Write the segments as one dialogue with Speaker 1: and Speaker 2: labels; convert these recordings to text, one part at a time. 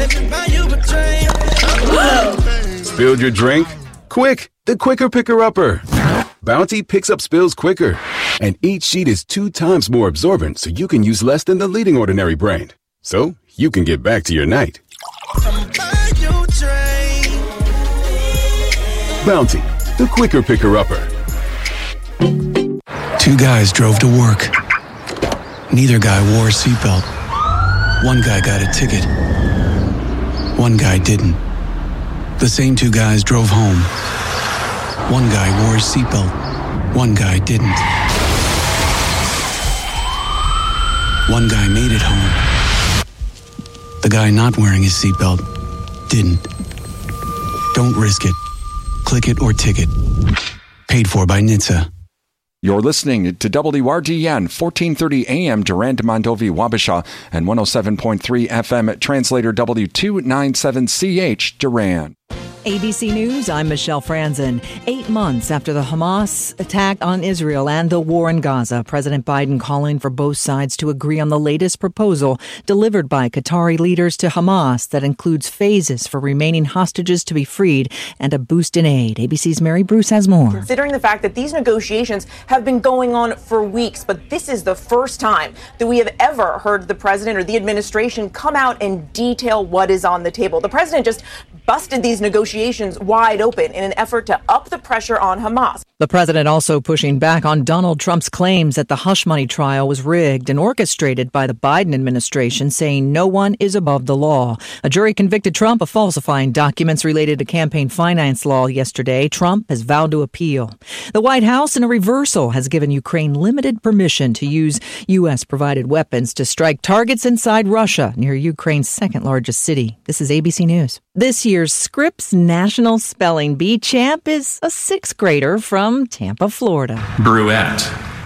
Speaker 1: Spilled your drink? Quick, the quicker picker-upper. Bounty picks up spills quicker, and each sheet is 2 times more absorbent, so you can use less than the leading ordinary brand. So you can get back to your night. Bounty, the quicker picker-upper.
Speaker 2: 2 guys drove to work. Neither guy wore a seatbelt. One guy got a ticket. One guy didn't. The same 2 guys drove home. One guy wore his seatbelt. One guy didn't. One guy made it home. The guy not wearing his seatbelt didn't. Don't risk it. Click it or ticket. Paid for by NHTSA.
Speaker 3: You're listening to WRDN 1430 AM Durand Mondovi Wabasha and 107.3 FM Translator W297CH Durand.
Speaker 4: ABC News, I'm Michelle Franzen. 8 months after the Hamas attack on Israel and the war in Gaza, President Biden calling for both sides to agree on the latest proposal delivered by Qatari leaders to Hamas that includes phases for remaining hostages to be freed and a boost in aid. ABC's Mary Bruce has more.
Speaker 5: Considering the fact that these negotiations have been going on for weeks, but this is the first time that we have ever heard the president or the administration come out and detail what is on the table. The president just busted these negotiations wide open in an effort to up the pressure on Hamas.
Speaker 4: The president also pushing back on Donald Trump's claims that the hush money trial was rigged and orchestrated by the Biden administration, saying no one is above the law. A jury convicted Trump of falsifying documents related to campaign finance law yesterday. Trump has vowed to appeal. The White House, in a reversal, has given Ukraine limited permission to use U.S.-provided weapons to strike targets inside Russia, near Ukraine's second largest city. This is ABC News. This year's Scripps National Spelling Bee champ is a 6th grader from Tampa, Florida.
Speaker 6: Bruette.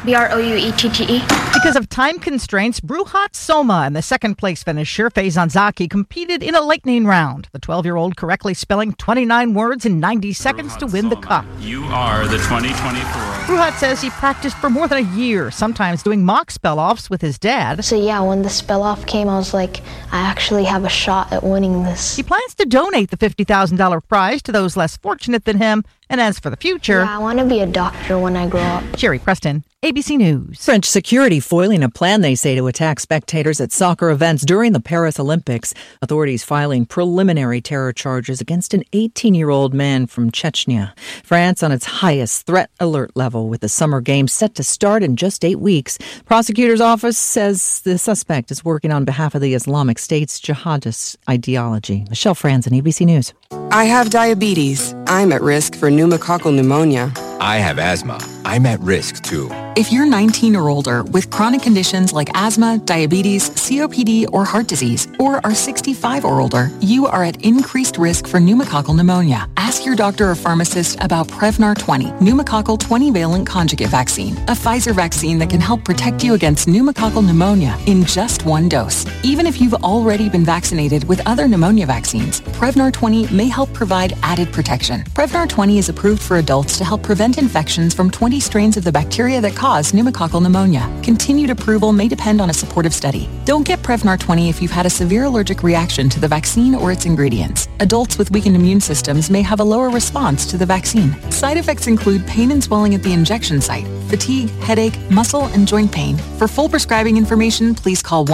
Speaker 7: Brouette. Because of time constraints, Bruhat Soma and the second-place finisher, Faizan Zaki, competed in a lightning round. The 12-year-old correctly spelling 29 words in 90 seconds to win the cup.
Speaker 6: You are the 2024.
Speaker 7: Bruhat says he practiced for more than a year, sometimes doing mock spell-offs with his dad.
Speaker 8: So yeah, when the spell-off came, I was like, I actually have a shot at winning this.
Speaker 7: He plans to donate the $50,000 prize to those less fortunate than him. And as for the future...
Speaker 8: Yeah, I want to be a doctor when I grow up.
Speaker 7: Sherry Preston, ABC News.
Speaker 4: French security foiling a plan, they say, to attack spectators at soccer events during the Paris Olympics. Authorities filing preliminary terror charges against an 18-year-old man from Chechnya. France on its highest threat alert level, with the summer games set to start in just 8 weeks. Prosecutor's office says the suspect is working on behalf of the Islamic State's jihadist ideology. Michelle Franzen, ABC News.
Speaker 9: I have diabetes. I'm at risk for pneumococcal pneumonia.
Speaker 10: I have asthma. I'm at risk, too.
Speaker 11: If you're 19 or older with chronic conditions like asthma, diabetes, COPD, or heart disease, or are 65 or older, you are at increased risk for pneumococcal pneumonia. Ask your doctor or pharmacist about Prevnar 20, pneumococcal 20-valent conjugate vaccine, a Pfizer vaccine that can help protect you against pneumococcal pneumonia in just 1 dose. Even if you've already been vaccinated with other pneumonia vaccines, Prevnar 20 may help provide added protection. Prevnar 20 is approved for adults to help prevent infections from 20 strains of the bacteria that cause pneumococcal pneumonia. Continued approval may depend on a supportive study. Don't get Prevnar 20 if you've had a severe allergic reaction to the vaccine or its ingredients. Adults with weakened immune systems may have a lower response to the vaccine. Side effects include pain and swelling at the injection site, fatigue, headache, muscle, and joint pain. For full prescribing information, please call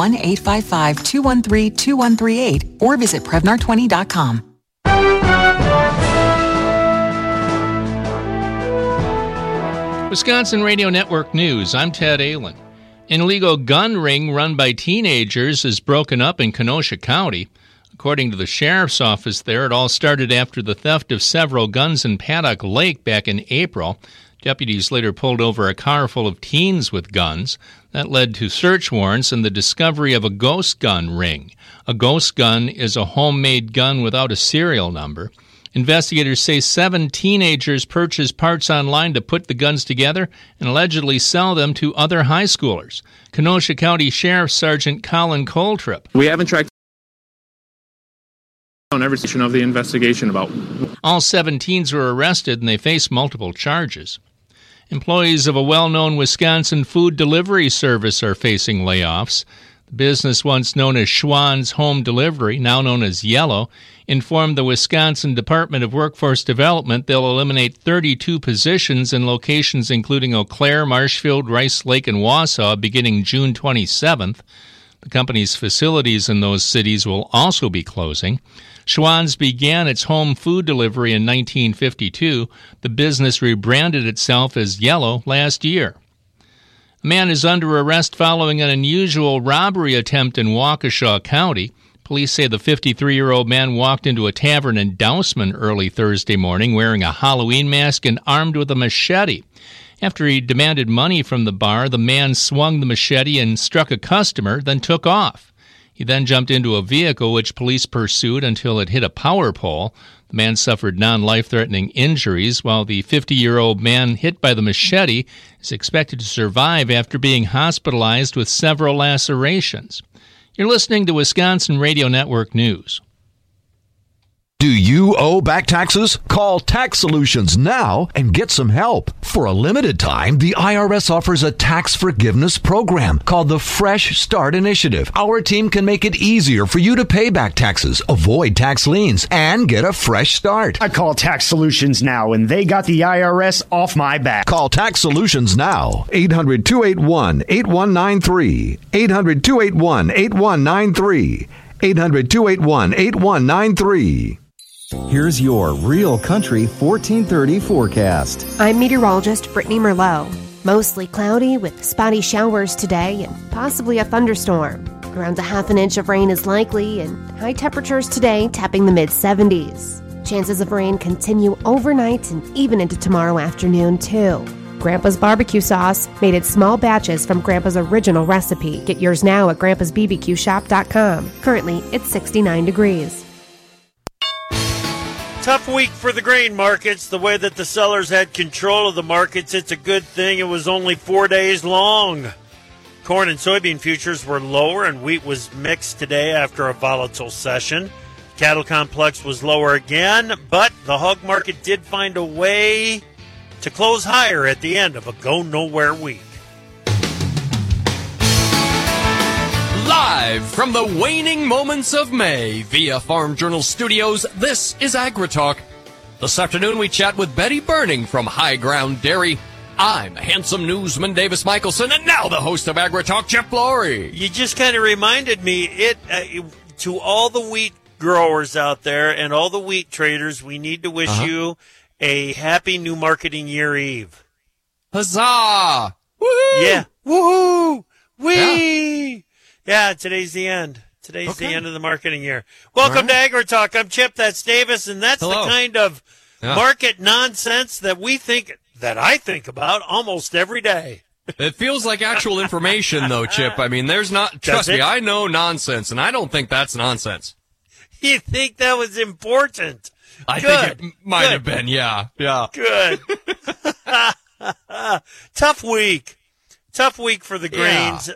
Speaker 11: 1-855-213-2138 or visit Prevnar20.com.
Speaker 12: Wisconsin Radio Network News, I'm Ted Ahlin. An illegal gun ring run by teenagers is broken up in Kenosha County. According to the sheriff's office there, it all started after the theft of several guns in Paddock Lake back in April. Deputies later pulled over a car full of teens with guns. That led to search warrants and the discovery of a ghost gun ring. A ghost gun is a homemade gun without a serial number. Investigators say 7 teenagers purchased parts online to put the guns together and allegedly sell them to other high schoolers. Kenosha County Sheriff Sergeant Colin Coltrip.
Speaker 13: We haven't tracked on every section of the investigation about.
Speaker 12: All 7 teens were arrested and they face multiple charges. Employees of a well-known Wisconsin food delivery service are facing layoffs. The business, once known as Schwann's Home Delivery, now known as Yellow, informed the Wisconsin Department of Workforce Development they'll eliminate 32 positions in locations including Eau Claire, Marshfield, Rice Lake, and Wausau beginning June 27th. The company's facilities in those cities will also be closing. Schwann's began its home food delivery in 1952. The business rebranded itself as Yellow last year. A man is under arrest following an unusual robbery attempt in Waukesha County. Police say the 53-year-old man walked into a tavern in Dousman early Thursday morning wearing a Halloween mask and armed with a machete. After he demanded money from the bar, the man swung the machete and struck a customer, then took off. He then jumped into a vehicle which police pursued until it hit a power pole. The man suffered non-life-threatening injuries, while the 50-year-old man hit by the machete is expected to survive after being hospitalized with several lacerations. You're listening to Wisconsin Radio Network News.
Speaker 14: Do you owe back taxes? Call Tax Solutions now and get some help. For a limited time, the IRS offers a tax forgiveness program called the Fresh Start Initiative. Our team can make it easier for you to pay back taxes, avoid tax liens, and get a fresh start.
Speaker 15: I call Tax Solutions now, and they got the IRS off my back.
Speaker 14: Call Tax Solutions now. 800-281-8193. 800-281-8193. 800-281-8193.
Speaker 16: Here's your Real Country 1430 forecast.
Speaker 17: I'm meteorologist Brittany Merlot. Mostly cloudy with spotty showers today and possibly a thunderstorm. Around a half an inch of rain is likely and high temperatures today tapping the mid-70s. Chances of rain continue overnight and even into tomorrow afternoon too. Grandpa's barbecue sauce, made in small batches from Grandpa's original recipe. Get yours now at grandpasbbqshop.com. Currently, it's 69 degrees.
Speaker 18: Tough week for the grain markets. The way that the sellers had control of the markets, it's a good thing it was only 4 days long. Corn and soybean futures were lower and wheat was mixed today after a volatile session. Cattle complex was lower again, but the hog market did find a way to close higher at the end of a go-nowhere week.
Speaker 19: Live from the waning moments of May via Farm Journal Studios, this is AgriTalk. This afternoon we chat with Betty Burning from High Ground Dairy. I'm handsome newsman Davis Michelson, and now the host of AgriTalk, Jeff Laurie.
Speaker 18: You just kind of reminded me, to all the wheat growers out there and all the wheat traders, we need to wish you a happy new marketing year eve.
Speaker 19: Huzzah! Woohoo!
Speaker 18: Yeah. Woohoo! Whee! Yeah, today's the end. Today's the end of the marketing year. Welcome to AgriTalk. I'm Chip, that's Davis, and that's the kind of market nonsense that I think about almost every day.
Speaker 19: It feels like actual information, though, Chip. I mean, trust me, I know nonsense, and I don't think that's nonsense.
Speaker 18: You think that was important?
Speaker 19: I think it might have been, yeah.
Speaker 18: Good. Tough week for the grains.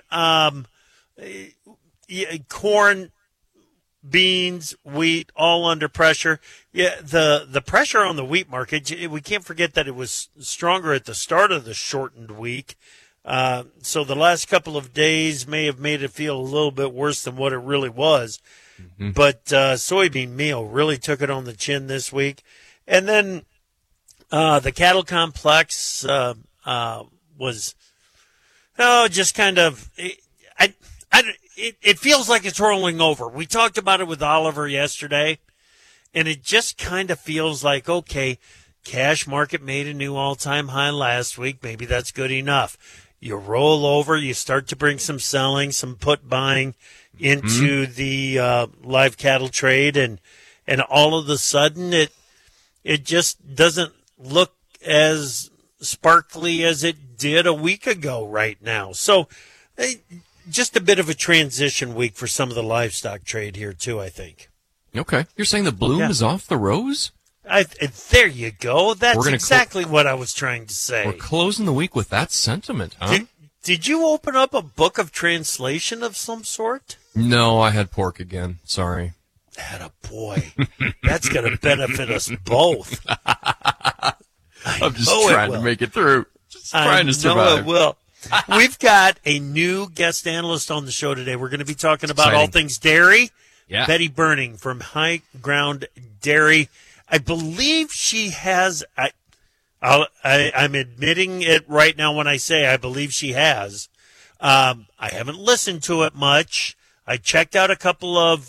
Speaker 18: Corn, beans, wheat, all under pressure. Yeah, the pressure on the wheat market, we can't forget that it was stronger at the start of the shortened week. So the last couple of days may have made it feel a little bit worse than what it really was. Mm-hmm. But soybean meal really took it on the chin this week. And then the cattle complex was just kind of it feels like it's rolling over. We talked about it with Oliver yesterday, and it just kind of feels like, okay, cash market made a new all-time high last week. Maybe that's good enough. You roll over, you start to bring some selling, some put buying into the live cattle trade, and all of a sudden it just doesn't look as sparkly as it did a week ago right now. So just a bit of a transition week for some of the livestock trade here too, I think.
Speaker 19: Okay. You're saying the bloom is off the rose?
Speaker 18: There you go. That's exactly what I was trying to say.
Speaker 19: We're closing the week with that sentiment, huh?
Speaker 18: Did you open up a book of translation of some sort?
Speaker 19: No, I had pork again. Sorry.
Speaker 18: Attaboy. That's going to benefit us both.
Speaker 19: I'm just trying to make it through. Just trying to survive.
Speaker 18: I know it will. We've got a new guest analyst on the show today. We're going to be talking about all things dairy.
Speaker 19: Yeah.
Speaker 18: Betty Burning from High Ground Dairy. I believe she has, I'm admitting it right now when I say I believe she has. I haven't listened to it much. I checked out a couple of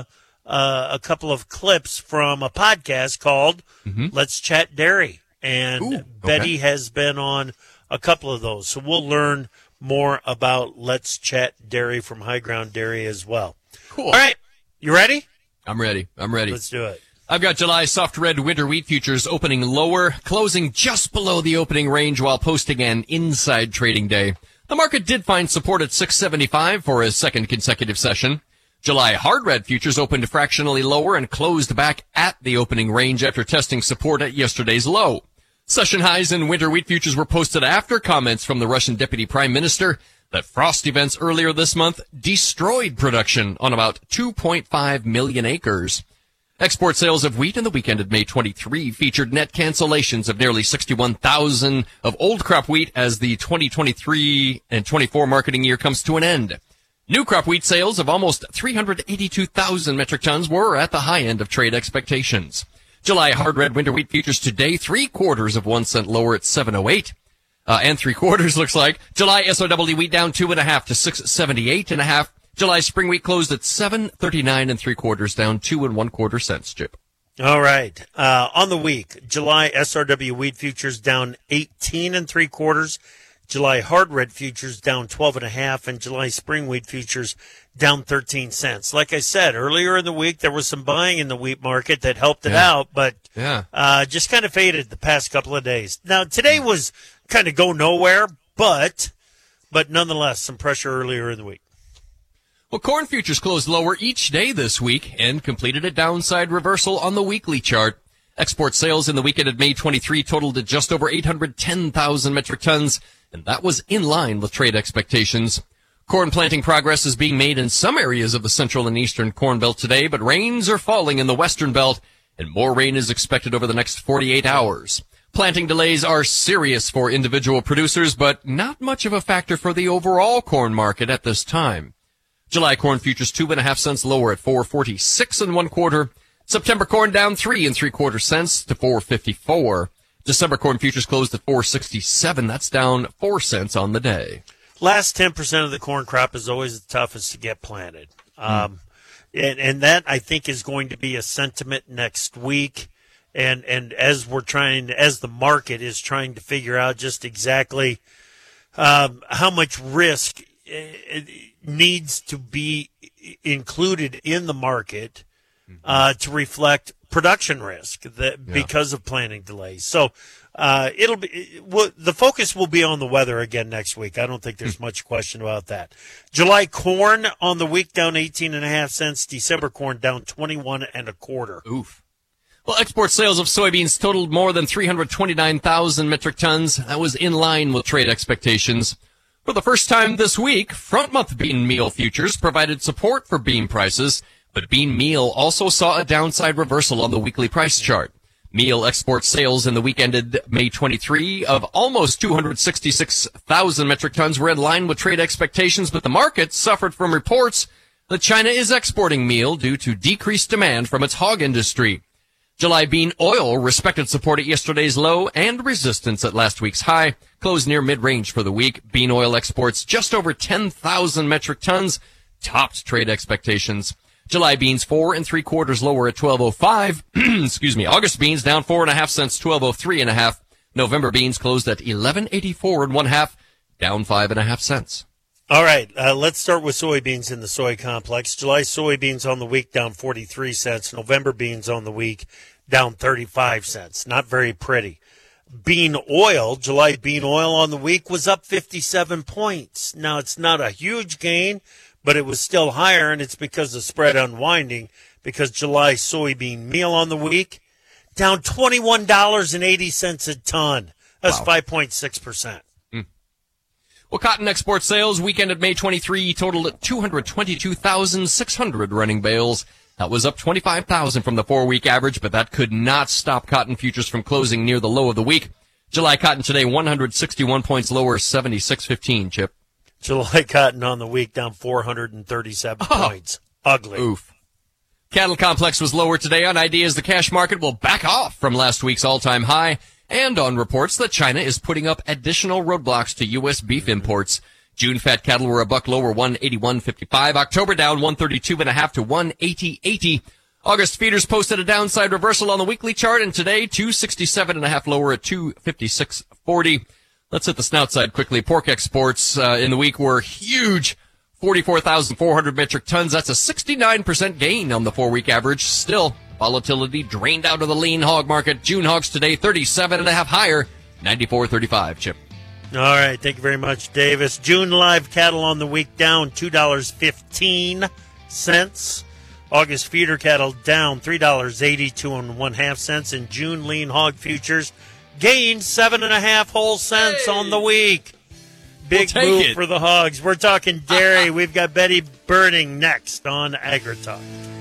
Speaker 18: clips from a podcast called Let's Chat Dairy. And Betty has been on a couple of those. So we'll learn more about Let's Chat Dairy from High Ground Dairy as well.
Speaker 19: Cool.
Speaker 18: All right. You ready?
Speaker 19: I'm ready.
Speaker 18: Let's do it.
Speaker 19: I've got July soft red winter wheat futures opening lower, closing just below the opening range while posting an inside trading day. The market did find support at 675 for a second consecutive session. July hard red futures opened fractionally lower and closed back at the opening range after testing support at yesterday's low. Session highs in winter wheat futures were posted after comments from the Russian deputy prime minister that frost events earlier this month destroyed production on about 2.5 million acres. Export sales of wheat in the weekend of May 23 featured net cancellations of nearly 61,000 of old crop wheat as the 2023 and 24 marketing year comes to an end. New crop wheat sales of almost 382,000 metric tons were at the high end of trade expectations. July hard red winter wheat futures today 3/4 of 1 cent lower at 7.08. And 3/4 looks like. July SOW wheat down 2.5 to 6.78.5. July spring wheat closed at 7.39 3/4 down 2 1/4 cents, Chip.
Speaker 18: All right. On the week, July SRW wheat futures down 18 3/4. July hard red futures down 12.5, and July spring wheat futures down 13 cents. Like I said earlier in the week, there was some buying in the wheat market that helped it out, but just kind of faded the past couple of days. Now today was kind of go nowhere, but nonetheless, some pressure earlier in the week.
Speaker 19: Well, corn futures closed lower each day this week and completed a downside reversal on the weekly chart. Export sales in the weekend of May 23 totaled at just over 810,000 metric tons, and that was in line with trade expectations. Corn planting progress is being made in some areas of the central and eastern corn belt today, but rains are falling in the western belt, and more rain is expected over the next 48 hours. Planting delays are serious for individual producers, but not much of a factor for the overall corn market at this time. July corn futures 2.5 cents lower at 4.46 1/4. September corn down 3 3/4 cents to 4.54. December corn futures closed at 4.67. That's down 4 cents on the day.
Speaker 18: Last 10% of the corn crop is always the toughest to get planted. And that, I think, is going to be a sentiment next week. And as the market is trying to figure out just exactly how much risk needs to be included in the market to reflect production risk because of planting delays. So the focus will be on the weather again next week. I don't think there's much question about that. July corn on the week down 18.5 cents. December corn down 21 1/4.
Speaker 19: Oof. Well, export sales of soybeans totaled more than 329,000 metric tons. That was in line with trade expectations. For the first time this week, front-month bean meal futures provided support for bean prices, but bean meal also saw a downside reversal on the weekly price chart. Meal export sales in the week ended May 23 of almost 266,000 metric tons were in line with trade expectations, but the market suffered from reports that China is exporting meal due to decreased demand from its hog industry. July bean oil respected support at yesterday's low and resistance at last week's high, closed near mid-range for the week. Bean oil exports just over 10,000 metric tons, topped trade expectations. July beans 4 3/4 lower at 12.05. Excuse me. August beans down 4.5 cents, 12.03 1/2. November beans closed at 11.84 1/2, down 5.5 cents.
Speaker 18: All right, let's start with soybeans in the soy complex. July soybeans on the week down 43 cents. November beans on the week down 35 cents. Not very pretty. Bean oil, July bean oil on the week was up 57 points. Now, it's not a huge gain, but it was still higher, and it's because of spread unwinding, because July soybean meal on the week down $21.80 a ton. That's 5.6%.
Speaker 19: Well, cotton export sales weekend of May 23 totaled at 222,600 running bales. That was up 25,000 from the 4-week average, but that could not stop cotton futures from closing near the low of the week. July cotton today, 161 points lower, 76.15, Chip.
Speaker 18: July cotton on the week down 437 points. Ugly.
Speaker 19: Oof. Cattle complex was lower today on ideas the cash market will back off from last week's all-time high and on reports that China is putting up additional roadblocks to U.S. beef imports. June fat cattle were a buck lower, 181.55. October down 132.5 to 180.80. August feeders posted a downside reversal on the weekly chart, and today 267.5 lower at 256.40. Let's hit the snout side quickly. Pork exports in the week were huge. 44,400 metric tons. That's a 69% gain on the 4-week average. Still, volatility drained out of the lean hog market. June hogs today 37.5 higher, 94.35. Chip.
Speaker 18: All right, thank you very much, Davis. June live cattle on the week down $2.15. August feeder cattle down $3.82.5, and June lean hog futures gained 7.5 whole cents on the week. Big move for the hogs. We're talking dairy. We've got Betty Burning next on AgriTalk.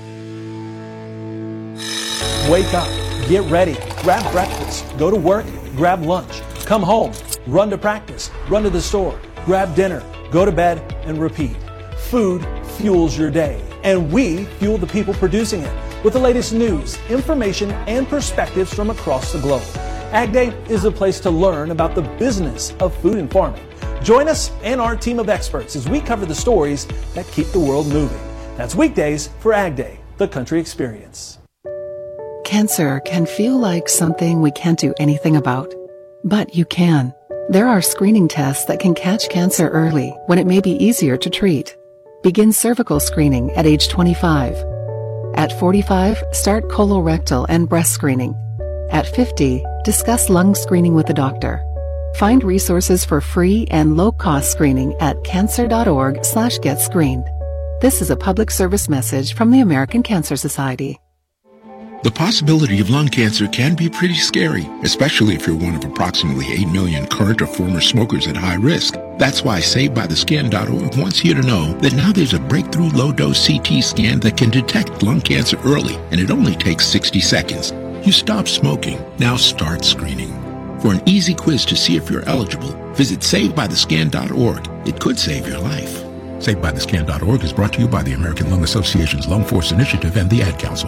Speaker 20: Wake up, get ready, grab breakfast, go to work, grab lunch, come home, run to practice, run to the store, grab dinner, go to bed, and repeat. Food fuels your day, and we fuel the people producing it with the latest news, information, and perspectives from across the globe. Ag Day is a place to learn about the business of food and farming. Join us and our team of experts as we cover the stories that keep the world moving. That's weekdays for Ag Day, the country experience.
Speaker 21: Cancer can feel like something we can't do anything about, but you can. There are screening tests that can catch cancer early when it may be easier to treat. Begin cervical screening at age 25. At 45, start colorectal and breast screening. At 50, discuss lung screening with a doctor. Find resources for free and low-cost screening at cancer.org/getscreened. This is a public service message from the American Cancer Society.
Speaker 22: The possibility of lung cancer can be pretty scary, especially if you're one of approximately 8 million current or former smokers at high risk. That's why SaveByTheScan.org wants you to know that now there's a breakthrough low-dose CT scan that can detect lung cancer early, and it only takes 60 seconds. You stop smoking, now start screening. For an easy quiz to see if you're eligible, visit SaveByTheScan.org. It could save your life. SaveByTheScan.org is brought to you by the American Lung Association's Lung Force Initiative and the Ad Council.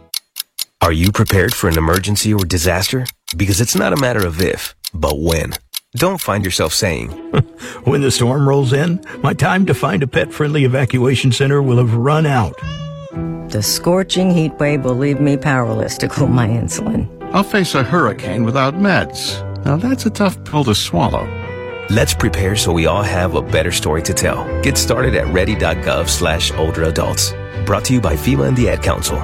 Speaker 23: Are you prepared for an emergency or disaster? Because it's not a matter of if, but when. Don't find yourself saying,
Speaker 24: when the storm rolls in, my time to find a pet-friendly evacuation center will have run out.
Speaker 25: The scorching heat wave will leave me powerless to cool my insulin.
Speaker 26: I'll face a hurricane without meds. Now that's a tough pill to swallow.
Speaker 23: Let's prepare so we all have a better story to tell. Get started at ready.gov/older adults. Brought to you by FEMA and the Ad Council.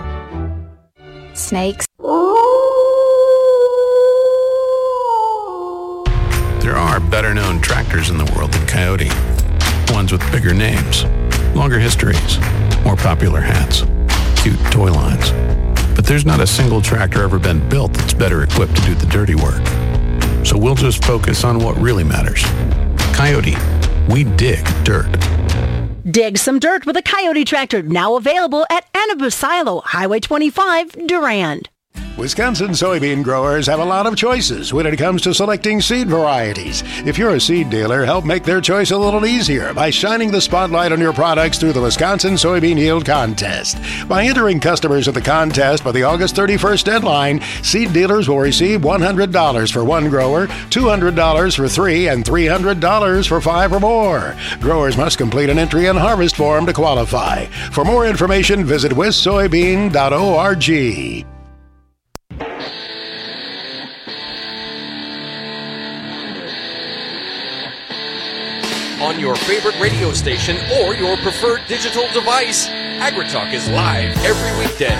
Speaker 27: Snakes.
Speaker 28: There are better-known tractors in the world than Coyote. Ones with bigger names, longer histories, more popular hats, cute toy lines. But there's not a single tractor ever been built that's better equipped to do the dirty work. So we'll just focus on what really matters. Coyote, we dig dirt.
Speaker 29: Dig some dirt with a Coyote tractor, now available at Anabu Silo, Highway 25, Durand.
Speaker 30: Wisconsin soybean growers have a lot of choices when it comes to selecting seed varieties. If you're a seed dealer, help make their choice a little easier by shining the spotlight on your products through the Wisconsin Soybean Yield Contest. By entering customers at the contest by the August 31st deadline, seed dealers will receive $100 for one grower, $200 for three, and $300 for five or more. Growers must complete an entry and harvest form to qualify. For more information, visit wissoybean.org.
Speaker 19: On your favorite radio station or your preferred digital device, AgriTalk is live every weekday.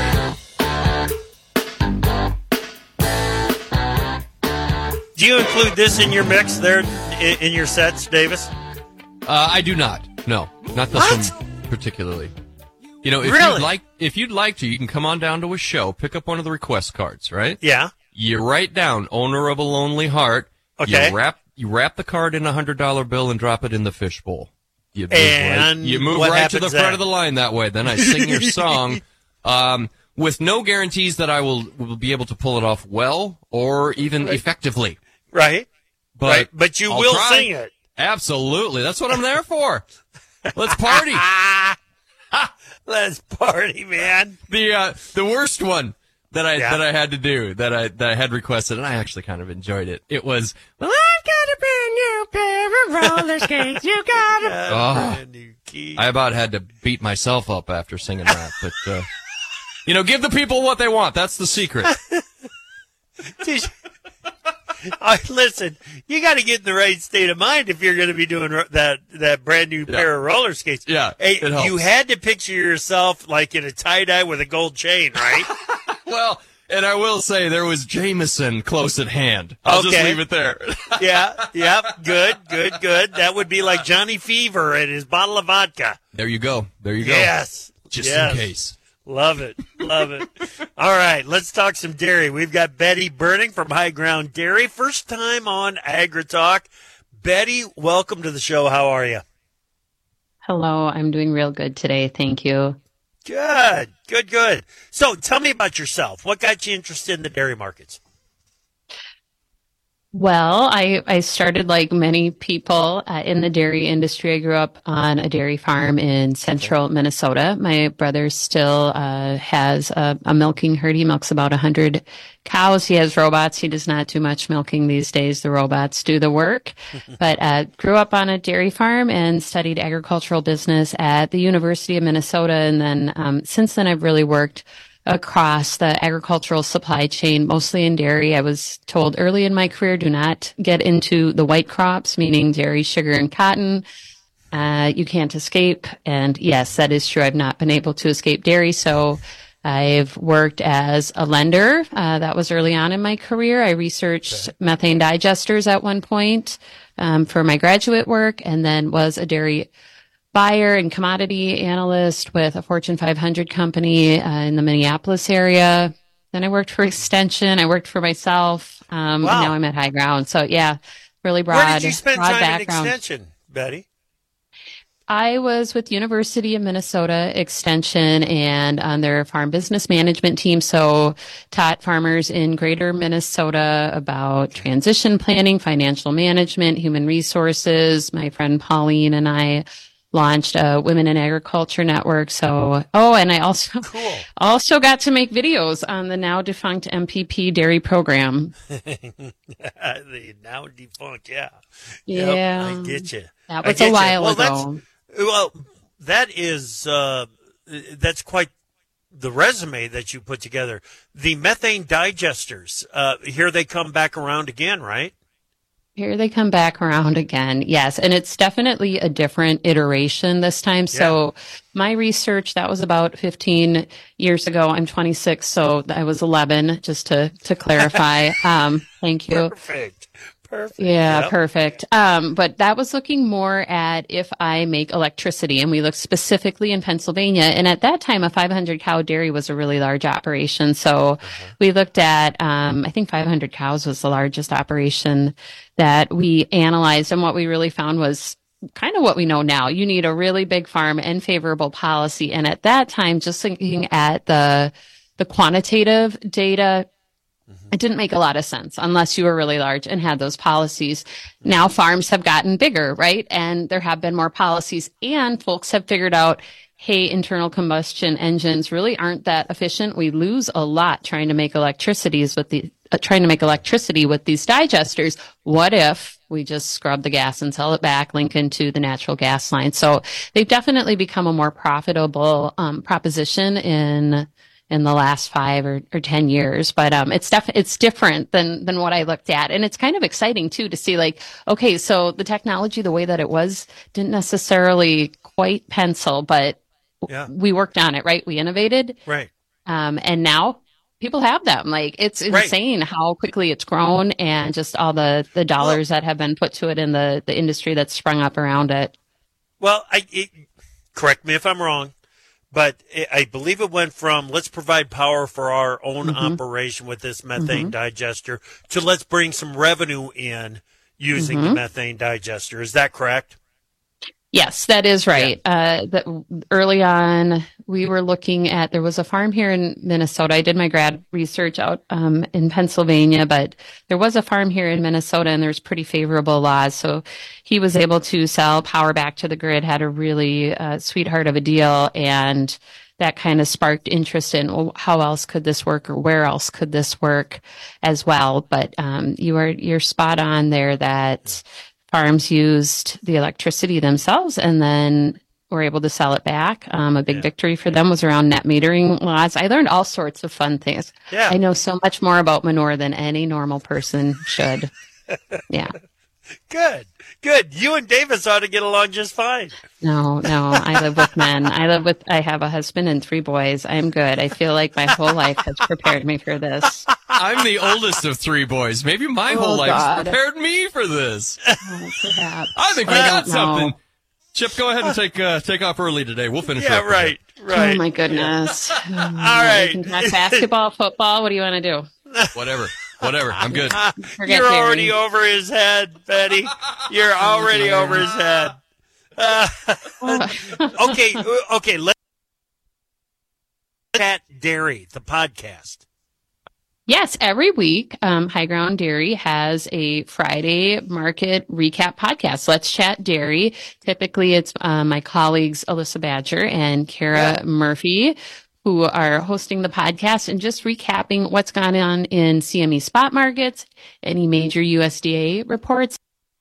Speaker 18: Do you include this in your mix there, in your sets, Davis?
Speaker 19: I do not. No, not this one particularly. You know, if you'd like to, you can come on down to a show, pick up one of the request cards, right?
Speaker 18: Yeah.
Speaker 19: You write down "Owner of a Lonely Heart."
Speaker 18: Okay.
Speaker 19: You wrap the card in a $100 bill and drop it in the fishbowl. You move right to the front of the line that way. Then I sing your song with no guarantees that I will be able to pull it off well or even effectively.
Speaker 18: Right. But you will
Speaker 19: try.
Speaker 18: sing it.
Speaker 19: Absolutely. That's what I'm there for. Let's party.
Speaker 18: Let's party, man.
Speaker 19: The worst one that I had to do, that I had requested, and I actually kind of enjoyed it. It was, well, I've got a brand new pair of roller skates. You got a brand new key. I about had to beat myself up after singing that, but give the people what they want. That's the secret.
Speaker 18: Listen, you got to get in the right state of mind if you're going to be doing that brand new pair of roller skates.
Speaker 19: Yeah,
Speaker 18: hey,
Speaker 19: it helps.
Speaker 18: You had to picture yourself like in a tie-dye with a gold chain, right?
Speaker 19: Well, and I will say there was Jameson close at hand. I'll just leave it there.
Speaker 18: Yeah, good. That would be like Johnny Fever and his bottle of vodka.
Speaker 19: There you go.
Speaker 18: Yes.
Speaker 19: Just in case.
Speaker 18: Love it. All right, let's talk some dairy. We've got Betty Burning from High Ground Dairy. First time on AgriTalk. Betty, welcome to the show. How are you?
Speaker 1: Hello, I'm doing real good today. Thank you.
Speaker 18: Good. So tell me about yourself. What got you interested in the dairy markets?
Speaker 1: Well, I started like many people in the dairy industry. I grew up on a dairy farm in central Minnesota. My brother still has a milking herd. He milks about 100 cows. He has robots. He does not do much milking these days. The robots do the work. But grew up on a dairy farm and studied agricultural business at the University of Minnesota. And then since then, I've really worked across the agricultural supply chain, mostly in dairy. I was told early in my career, do not get into the white crops, meaning dairy, sugar, and cotton. You can't escape. And yes, that is true. I've not been able to escape dairy. So I've worked as a lender. That was early on in my career. I researched methane digesters at one point for my graduate work, and then was a dairy buyer and commodity analyst with a Fortune 500 company in the Minneapolis area. Then I worked for Extension. I worked for myself. And now I'm at High Ground. So yeah, really broad.
Speaker 18: Where did you spend
Speaker 1: broad
Speaker 18: time
Speaker 1: background.
Speaker 18: in Extension, Betty?
Speaker 1: I was with University of Minnesota Extension and on their farm business management team. So taught farmers in greater Minnesota about transition planning, financial management, human resources. My friend Pauline and I launched a Women in Agriculture network. So, and I also got to make videos on the now defunct MPP dairy program.
Speaker 18: The now defunct, yeah.
Speaker 1: Yeah.
Speaker 18: Yep, I get you.
Speaker 1: That was a while ago.
Speaker 18: That is, that's quite the resume that you put together. The methane digesters, here they come back around again, right?
Speaker 1: Here they come back around again. Yes. And it's definitely a different iteration this time. So my research, that was about 15 years ago. I'm 26. So I was 11, just to clarify. Thank you.
Speaker 18: Perfect.
Speaker 1: Yeah,
Speaker 18: yep.
Speaker 1: Perfect. But that was looking more at if I make electricity, and we looked specifically in Pennsylvania. And at that time, a 500 cow dairy was a really large operation. So we looked at, I think 500 cows was the largest operation that we analyzed. And what we really found was kind of what we know now. You need a really big farm and favorable policy. And at that time, just looking at the quantitative data, it didn't make a lot of sense unless you were really large and had those policies. Now farms have gotten bigger, right? And there have been more policies, and folks have figured out, hey, internal combustion engines really aren't that efficient. We lose a lot trying to make electricity with these digesters. What if we just scrub the gas and sell it back, link into the natural gas line? So they've definitely become a more profitable proposition in the last 5 or 10 years. But it's different than what I looked at. And it's kind of exciting too to see, like, okay, so the technology, the way that it was, didn't necessarily quite pencil, but we worked on it, right? We innovated.
Speaker 18: Right.
Speaker 1: And now people have them. Like, it's insane how quickly it's grown, and just all the dollars that have been put to it in the industry that's sprung up around it.
Speaker 18: Well, correct me if I'm wrong, but I believe it went from let's provide power for our own operation with this methane digester to let's bring some revenue in using the methane digester. Is that correct?
Speaker 1: Yes, that is right. Early on, we were looking at, there was a farm here in Minnesota. I did my grad research out in Pennsylvania, but there was a farm here in Minnesota and there's pretty favorable laws. So he was able to sell power back to the grid, had a really sweetheart of a deal, and that kind of sparked interest in, well, how else could this work, or where else could this work as well? But you're spot on there that farms used the electricity themselves and then were able to sell it back. A big victory for them was around net metering laws. I learned all sorts of fun things.
Speaker 18: Yeah.
Speaker 1: I know so much more about manure than any normal person should. Yeah.
Speaker 18: Good. You and Davis ought to get along just fine.
Speaker 1: No, I live with men. I have a husband and 3 boys. I'm good. I feel like my whole life has prepared me for this.
Speaker 19: I'm the oldest of 3 boys. Maybe my whole life prepared me for this.
Speaker 1: Perhaps.
Speaker 19: I think we got something. Chip, go ahead and take off early today. We'll finish up.
Speaker 18: Right.
Speaker 1: Oh, my goodness. All
Speaker 18: right.
Speaker 1: We can talk basketball, football. What do you want to do?
Speaker 19: Whatever. I'm good.
Speaker 18: You're already over his head, Betty. You're already over his head. Okay. Let's at Dairy, the podcast.
Speaker 1: Yes, every week, High Ground Dairy has a Friday market recap podcast. Let's Chat Dairy. Typically, it's my colleagues Alyssa Badger and Kara Murphy, who are hosting the podcast and just recapping what's gone on in CME spot markets, any major USDA reports.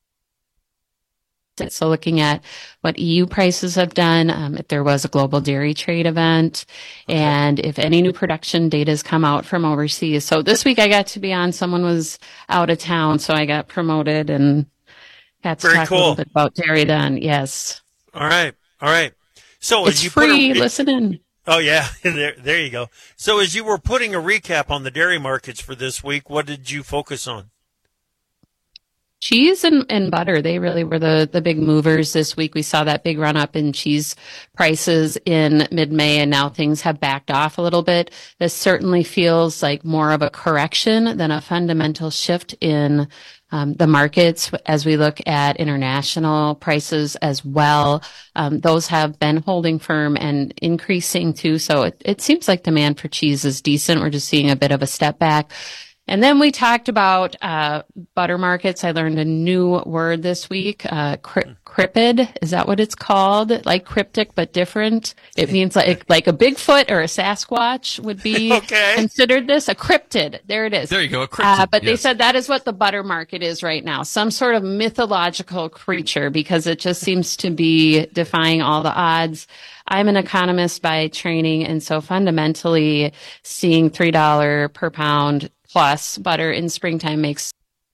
Speaker 1: So looking at what EU prices have done, if there was a global dairy trade event, and if any new production data has come out from overseas. So this week I got to be on, someone was out of town, so I got promoted and got to talk a little bit about dairy then. Yes.
Speaker 18: All right. So
Speaker 1: it's free. Listen in.
Speaker 18: Oh, yeah. There you go. So as you were putting a recap on the dairy markets for this week, what did you focus on?
Speaker 1: Cheese and butter, they really were the big movers this week. We saw that big run up in cheese prices in mid-May, and now things have backed off a little bit. This certainly feels like more of a correction than a fundamental shift in the markets as we look at international prices as well. Those have been holding firm and increasing too. So it seems like demand for cheese is decent. We're just seeing a bit of a step back. And then we talked about butter markets. I learned a new word this week, cryptid. Is that what it's called? Like cryptic, but different. It means like a Bigfoot or a Sasquatch would be considered this. A cryptid. There it is.
Speaker 19: There you go. A cryptid.
Speaker 1: But they said that is what the butter market is right now. Some sort of mythological creature, because it just seems to be defying all the odds. I'm an economist by training, and so fundamentally seeing $3 per pound plus butter in springtime makes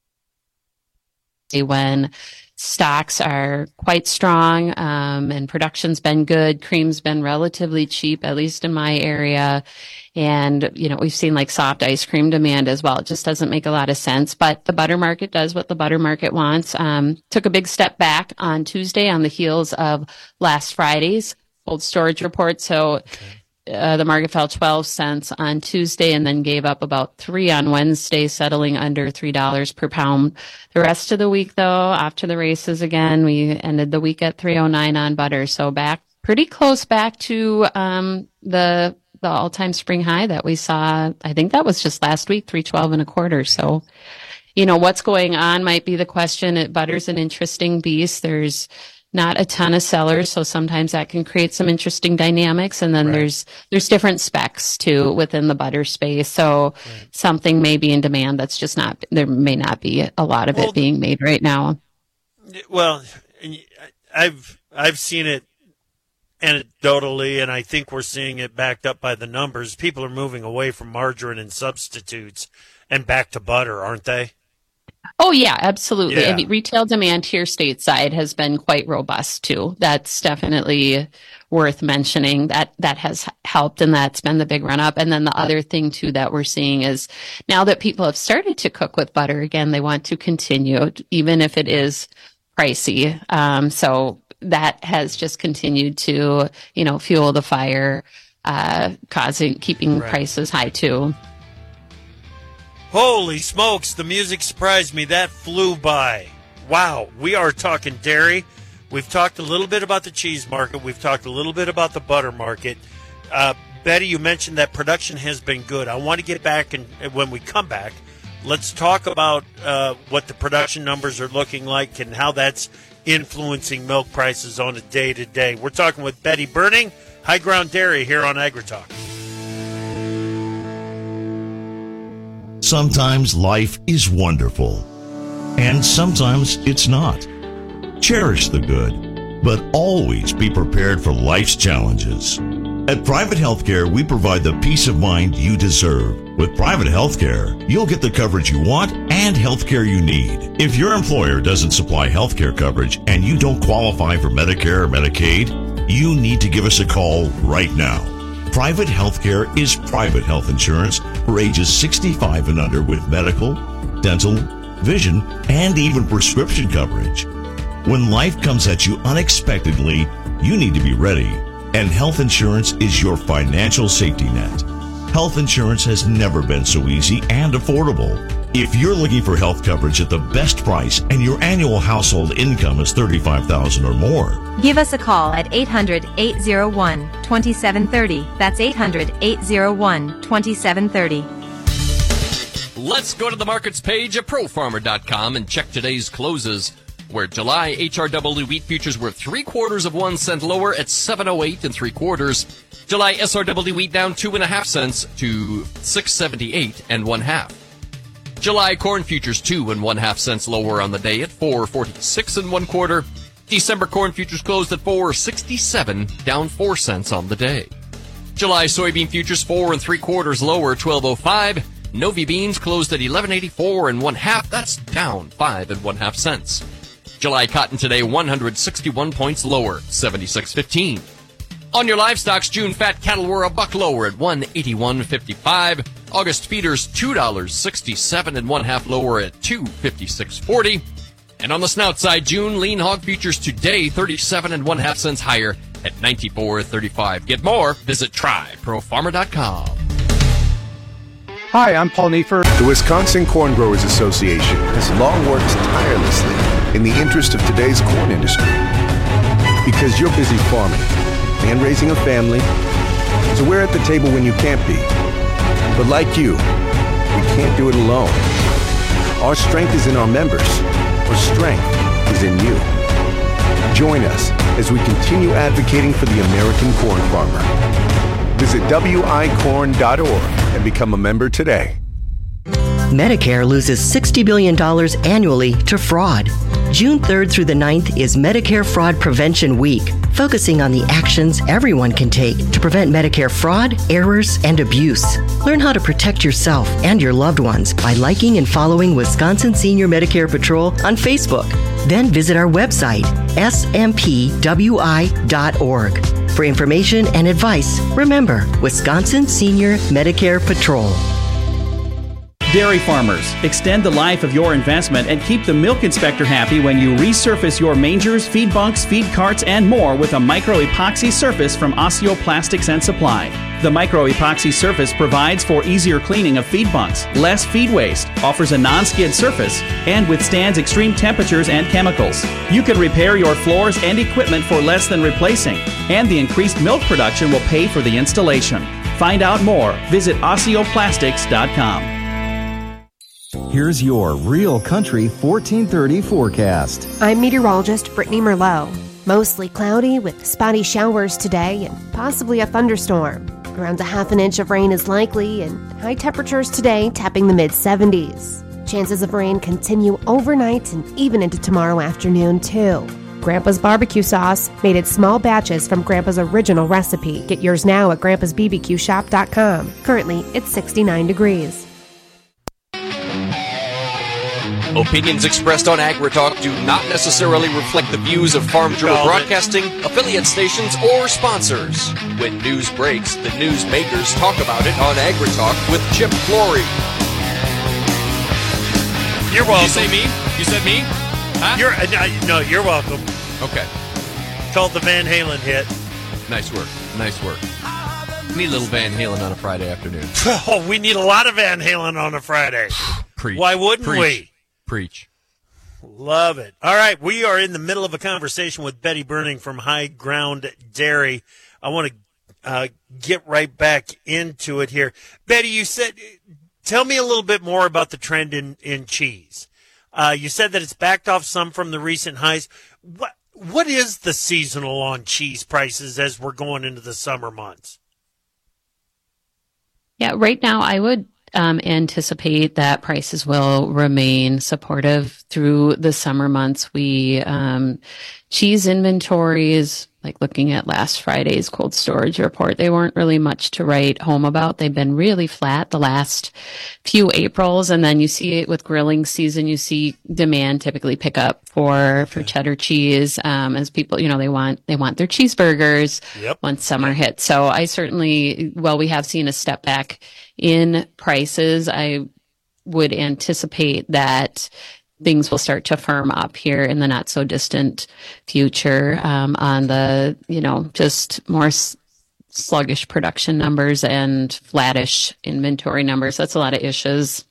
Speaker 1: when stocks are quite strong, and production's been good. Cream's been relatively cheap, at least in my area. And, we've seen like soft ice cream demand as well. It just doesn't make a lot of sense, but the butter market does what the butter market wants. Took a big step back on Tuesday on the heels of last Friday's cold storage report. So the market fell 12 cents on Tuesday and then gave up about 3 on Wednesday, settling under $3 per pound. The rest of the week, though, off to the races again. We ended the week at $3.09 on butter. So pretty close back to the all-time spring high that we saw. I think that was just last week, $3.12 So, what's going on might be the question. Butter's an interesting beast. There's not a ton of sellers, so sometimes that can create some interesting dynamics. And then there's different specs too within the butter space. So something may be in demand that's just not, there may not be a lot of it being made right now.
Speaker 18: Well, I've seen it anecdotally, and I think we're seeing it backed up by the numbers. People are moving away from margarine and substitutes and back to butter, aren't they?
Speaker 1: Oh, yeah, absolutely.
Speaker 18: Yeah.
Speaker 1: I mean, retail demand here stateside has been quite robust, too. That's definitely worth mentioning. That has helped, and that's been the big run-up. And then the other thing, too, that we're seeing is now that people have started to cook with butter again, they want to continue, even if it is pricey. So that has just continued to, fuel the fire, keeping prices high, too.
Speaker 18: Holy smokes, the music surprised me. That flew by. Wow, we are talking dairy We've talked a little bit about the cheese market. We've talked a little bit about the butter market. Betty, you mentioned that production has been good. I want to get back, and when we come back, let's talk about what the production numbers are looking like and how that's influencing milk prices on a day-to-day. We're talking with Betty Burning, High Ground Dairy, here on AgriTalk.
Speaker 2: Sometimes life is wonderful, and sometimes it's not. Cherish the good, but always be prepared for life's challenges. At Private Healthcare, we provide the peace of mind you deserve. With Private Healthcare, you'll get the coverage you want and healthcare you need. If your employer doesn't supply healthcare coverage and you don't qualify for Medicare or Medicaid, you need to give us a call right now. Private Healthcare is private health insurance for ages 65 and under with medical, dental, vision, and even prescription coverage. When life comes at you unexpectedly, you need to be ready, and health insurance is your financial safety net. Health insurance has never been so easy and affordable. If you're looking for health coverage at the best price and your annual household income is $35,000 or more,
Speaker 3: give us a call at 800-801-2730. That's 800-801-2730.
Speaker 19: Let's go to the markets page at ProFarmer.com and check today's closes, where July HRW wheat futures were 3/4 of 1 cent lower at 7.08 3/4. July SRW wheat down 2.5 cents to 6.78 1/2. July corn futures 2.5 cents lower on the day at 4.46 1/4. December corn futures closed at 4.67, down 4 cents on the day. July soybean futures 4 3/4 lower, 12.05. Novi beans closed at 11.84 1/2. That's down 5 1/2 cents. July cotton today 161 points lower, 76.15. On your livestock, June fat cattle were $1 lower at 181.55. August feeders $2.67 1/2 lower at 256.40. And on the snout side, June lean hog futures today 37 1/2 cents higher at 94.35. Get more, visit tryprofarmer.com.
Speaker 4: Hi, I'm Paul Neiffer.
Speaker 5: The Wisconsin Corn Growers Association has long worked tirelessly in the interest of today's corn industry. Because you're busy farming and raising a family, so we're at the table when you can't be. But like you, we can't do it alone. Our strength is in our members. Our strength is in you. Join us as we continue advocating for the American corn farmer. Visit wicorn.org and become a member today.
Speaker 6: Medicare loses $60 billion annually to fraud. June 3rd through the 9th is Medicare Fraud Prevention Week, focusing on the actions everyone can take to prevent Medicare fraud, errors, and abuse. Learn how to protect yourself and your loved ones by liking and following Wisconsin Senior Medicare Patrol on Facebook. Then visit our website, smpwi.org. For information and advice, remember Wisconsin Senior Medicare Patrol.
Speaker 7: Dairy farmers, extend the life of your investment and keep the milk inspector happy when you resurface your mangers, feed bunks, feed carts, and more with a micro-epoxy surface from Osseo Plastics and Supply. The micro-epoxy surface provides for easier cleaning of feed bunks, less feed waste, offers a non-skid surface, and withstands extreme temperatures and chemicals. You can repair your floors and equipment for less than replacing, and the increased milk production will pay for the installation. Find out more. Visit OsseoPlastics.com.
Speaker 16: Here's your Real Country 1430 forecast.
Speaker 17: I'm meteorologist Brittany Merlot. Mostly cloudy with spotty showers today and possibly a thunderstorm. Around a half an inch of rain is likely and high temperatures today tapping the mid-70s. Chances of rain continue overnight and even into tomorrow afternoon too. Grandpa's barbecue sauce, made in small batches from Grandpa's original recipe. Get yours now at grandpa'sbbqshop.com. Currently, it's 69 degrees.
Speaker 19: Opinions expressed on AgriTalk do not necessarily reflect the views of Farm Journal Broadcasting, affiliate stations, or sponsors. When news breaks, the news makers talk about it on AgriTalk with Chip Flory.
Speaker 18: You're welcome.
Speaker 19: Did you say me? You said me? Huh?
Speaker 18: No, you're welcome.
Speaker 19: Okay.
Speaker 18: Called the Van Halen hit.
Speaker 19: Nice work. Nice work. Need a little Van Halen on a Friday afternoon.
Speaker 18: Oh, we need a lot of Van Halen on a Friday.
Speaker 19: Preach.
Speaker 18: Why wouldn't we?
Speaker 19: Preach.
Speaker 18: Love it. All right, we are in the middle of a conversation with Betty Burning from High Ground Dairy. I want to get right back into it here. Betty, you said, tell me a little bit more about the trend in cheese. You said that it's backed off some from the recent highs. What is the seasonal on cheese prices as we're going into the summer months?
Speaker 1: Yeah, right now I would anticipate that prices will remain supportive through the summer months. We cheese inventories, like looking at last Friday's cold storage report, they weren't really much to write home about. They've been really flat the last few Aprils, and then you see it with grilling season. You see demand typically pick up for cheddar cheese as people, they want their cheeseburgers once summer hits. So I certainly, while we have seen a step back in prices, I would anticipate that things will start to firm up here in the not so distant future on the, just more sluggish production numbers and flattish inventory numbers. That's a lot of issues.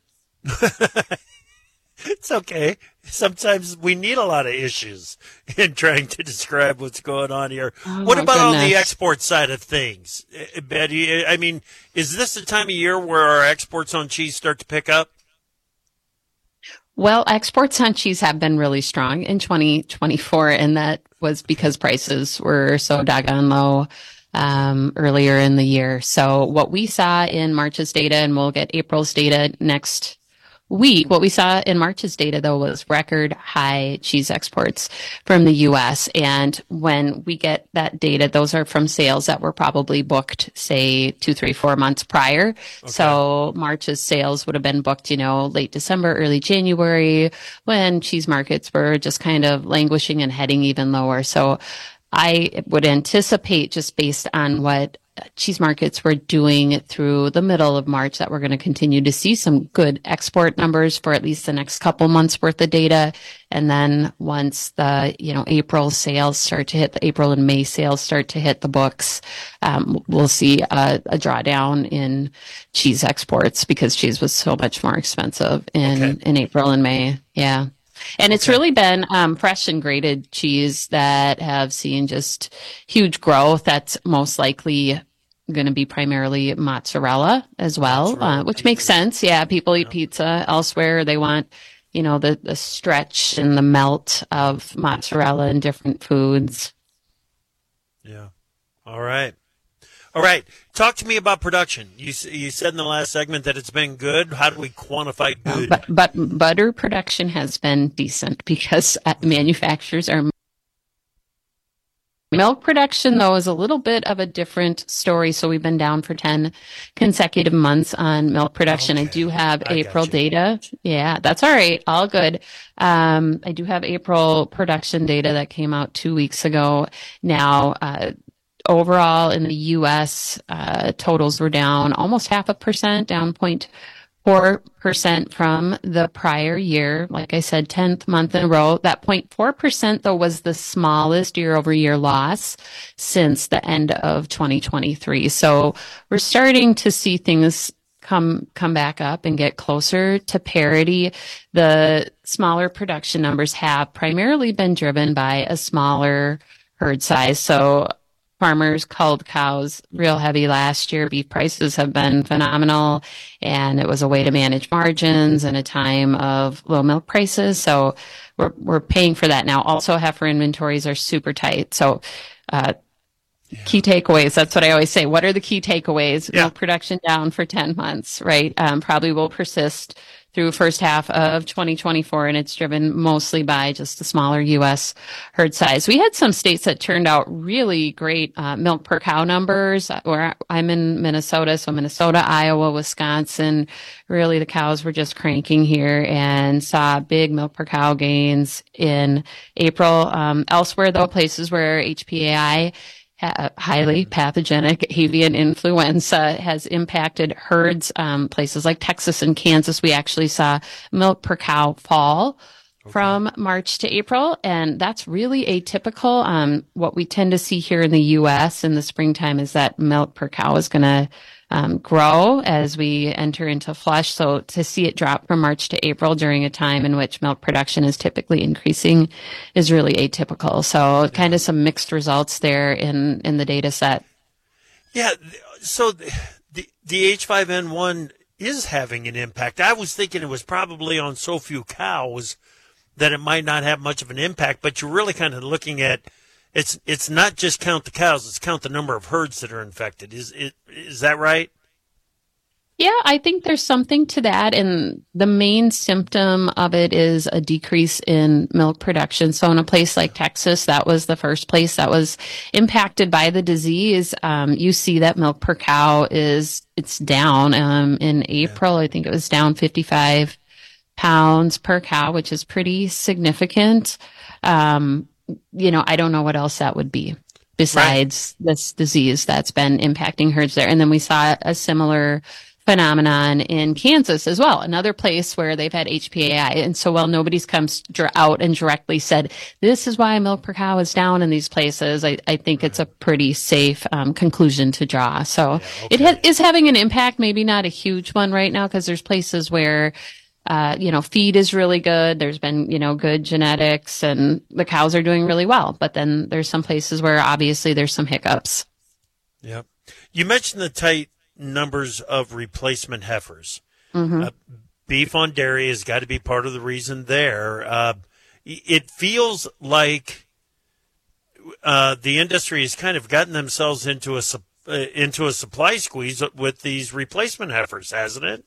Speaker 18: It's okay. Sometimes we need a lot of issues in trying to describe what's going on here. What about on the export side of things, Betty? I mean, is this the time of year where our exports on cheese start to pick up?
Speaker 1: Well, exports on cheese have been really strong in 2024, and that was because prices were so doggone low earlier in the year. So what we saw in March's data, and we'll get April's data next week, what we saw in March's data, though, was record high cheese exports from the U.S. And when we get that data, those are from sales that were probably booked, say, 2, 3, 4 months prior. Okay. So March's sales would have been booked, late December, early January, when cheese markets were just kind of languishing and heading even lower. So I would anticipate, just based on what cheese markets were doing through the middle of March, that we're going to continue to see some good export numbers for at least the next couple months worth of data. And then once the, April sales start to hit, the April and May sales start to hit the books, we'll see a drawdown in cheese exports because cheese was so much more expensive in April and May. Yeah. And it's really been fresh and grated cheese that have seen just huge growth. That's most likely going to be primarily mozzarella as well, which makes sense. Yeah, people eat pizza elsewhere. They want, the stretch and the melt of mozzarella in different foods.
Speaker 18: Yeah. All right. Talk to me about production. You said in the last segment that it's been good. How do we quantify good?
Speaker 1: But butter production has been decent because manufacturers are. Milk production, though, is a little bit of a different story. So we've been down for 10 consecutive months on milk production. Okay. I do have April data. Yeah, that's all right. All good. I do have April production data that came out 2 weeks ago. Now, overall in the U.S., totals were down almost 0.5%, down 0.4% from the prior year. Like I said, 10th month in a row. That 0.4%, though, was the smallest year-over-year loss since the end of 2023. So we're starting to see things come back up and get closer to parity. The smaller production numbers have primarily been driven by a smaller herd size. So farmers culled cows real heavy last year. Beef prices have been phenomenal, and it was a way to manage margins in a time of low milk prices. So we're paying for that now. Also, heifer inventories are super tight. So key takeaways, that's what I always say. What are the key takeaways? Milk production down for 10 months, right? Probably will persist through first half of 2024, and it's driven mostly by just the smaller U.S. herd size. We had some states that turned out really great milk per cow numbers. Where I'm in Minnesota, so Minnesota, Iowa, Wisconsin, really the cows were just cranking here and saw big milk per cow gains in April. Elsewhere, though, places where HPAI, highly pathogenic avian influenza, has impacted herds. Places like Texas and Kansas, we actually saw milk per cow fall from March to April, and that's really atypical. What we tend to see here in the U.S. in the springtime is that milk per cow is going to grow as we enter into flush. So to see it drop from March to April during a time in which milk production is typically increasing is really atypical. So kind of some mixed results there in the data set.
Speaker 18: Yeah. So the H5N1 is having an impact. I was thinking it was probably on so few cows that it might not have much of an impact, but you're really kind of looking at it's not just count the cows, it's count the number of herds that are infected. Is that right?
Speaker 1: Yeah, I think there's something to that. And the main symptom of it is a decrease in milk production. So in a place like Texas, that was the first place that was impacted by the disease. You see that milk per cow it's down. In April, I think it was down 55 pounds per cow, which is pretty significant. I don't know what else that would be besides this disease that's been impacting herds there. And then we saw a similar phenomenon in Kansas as well, another place where they've had HPAI. And so while nobody's come out and directly said, this is why milk per cow is down in these places, I think it's a pretty safe conclusion to draw. So it is having an impact, maybe not a huge one right now, because there's places where feed is really good. There's been, good genetics and the cows are doing really well. But then there's some places where obviously there's some hiccups.
Speaker 18: Yep. You mentioned the tight numbers of replacement heifers.
Speaker 1: Mm-hmm.
Speaker 18: Beef on dairy has got to be part of the reason there. It feels like the industry has kind of gotten themselves into a supply squeeze with these replacement heifers, hasn't it?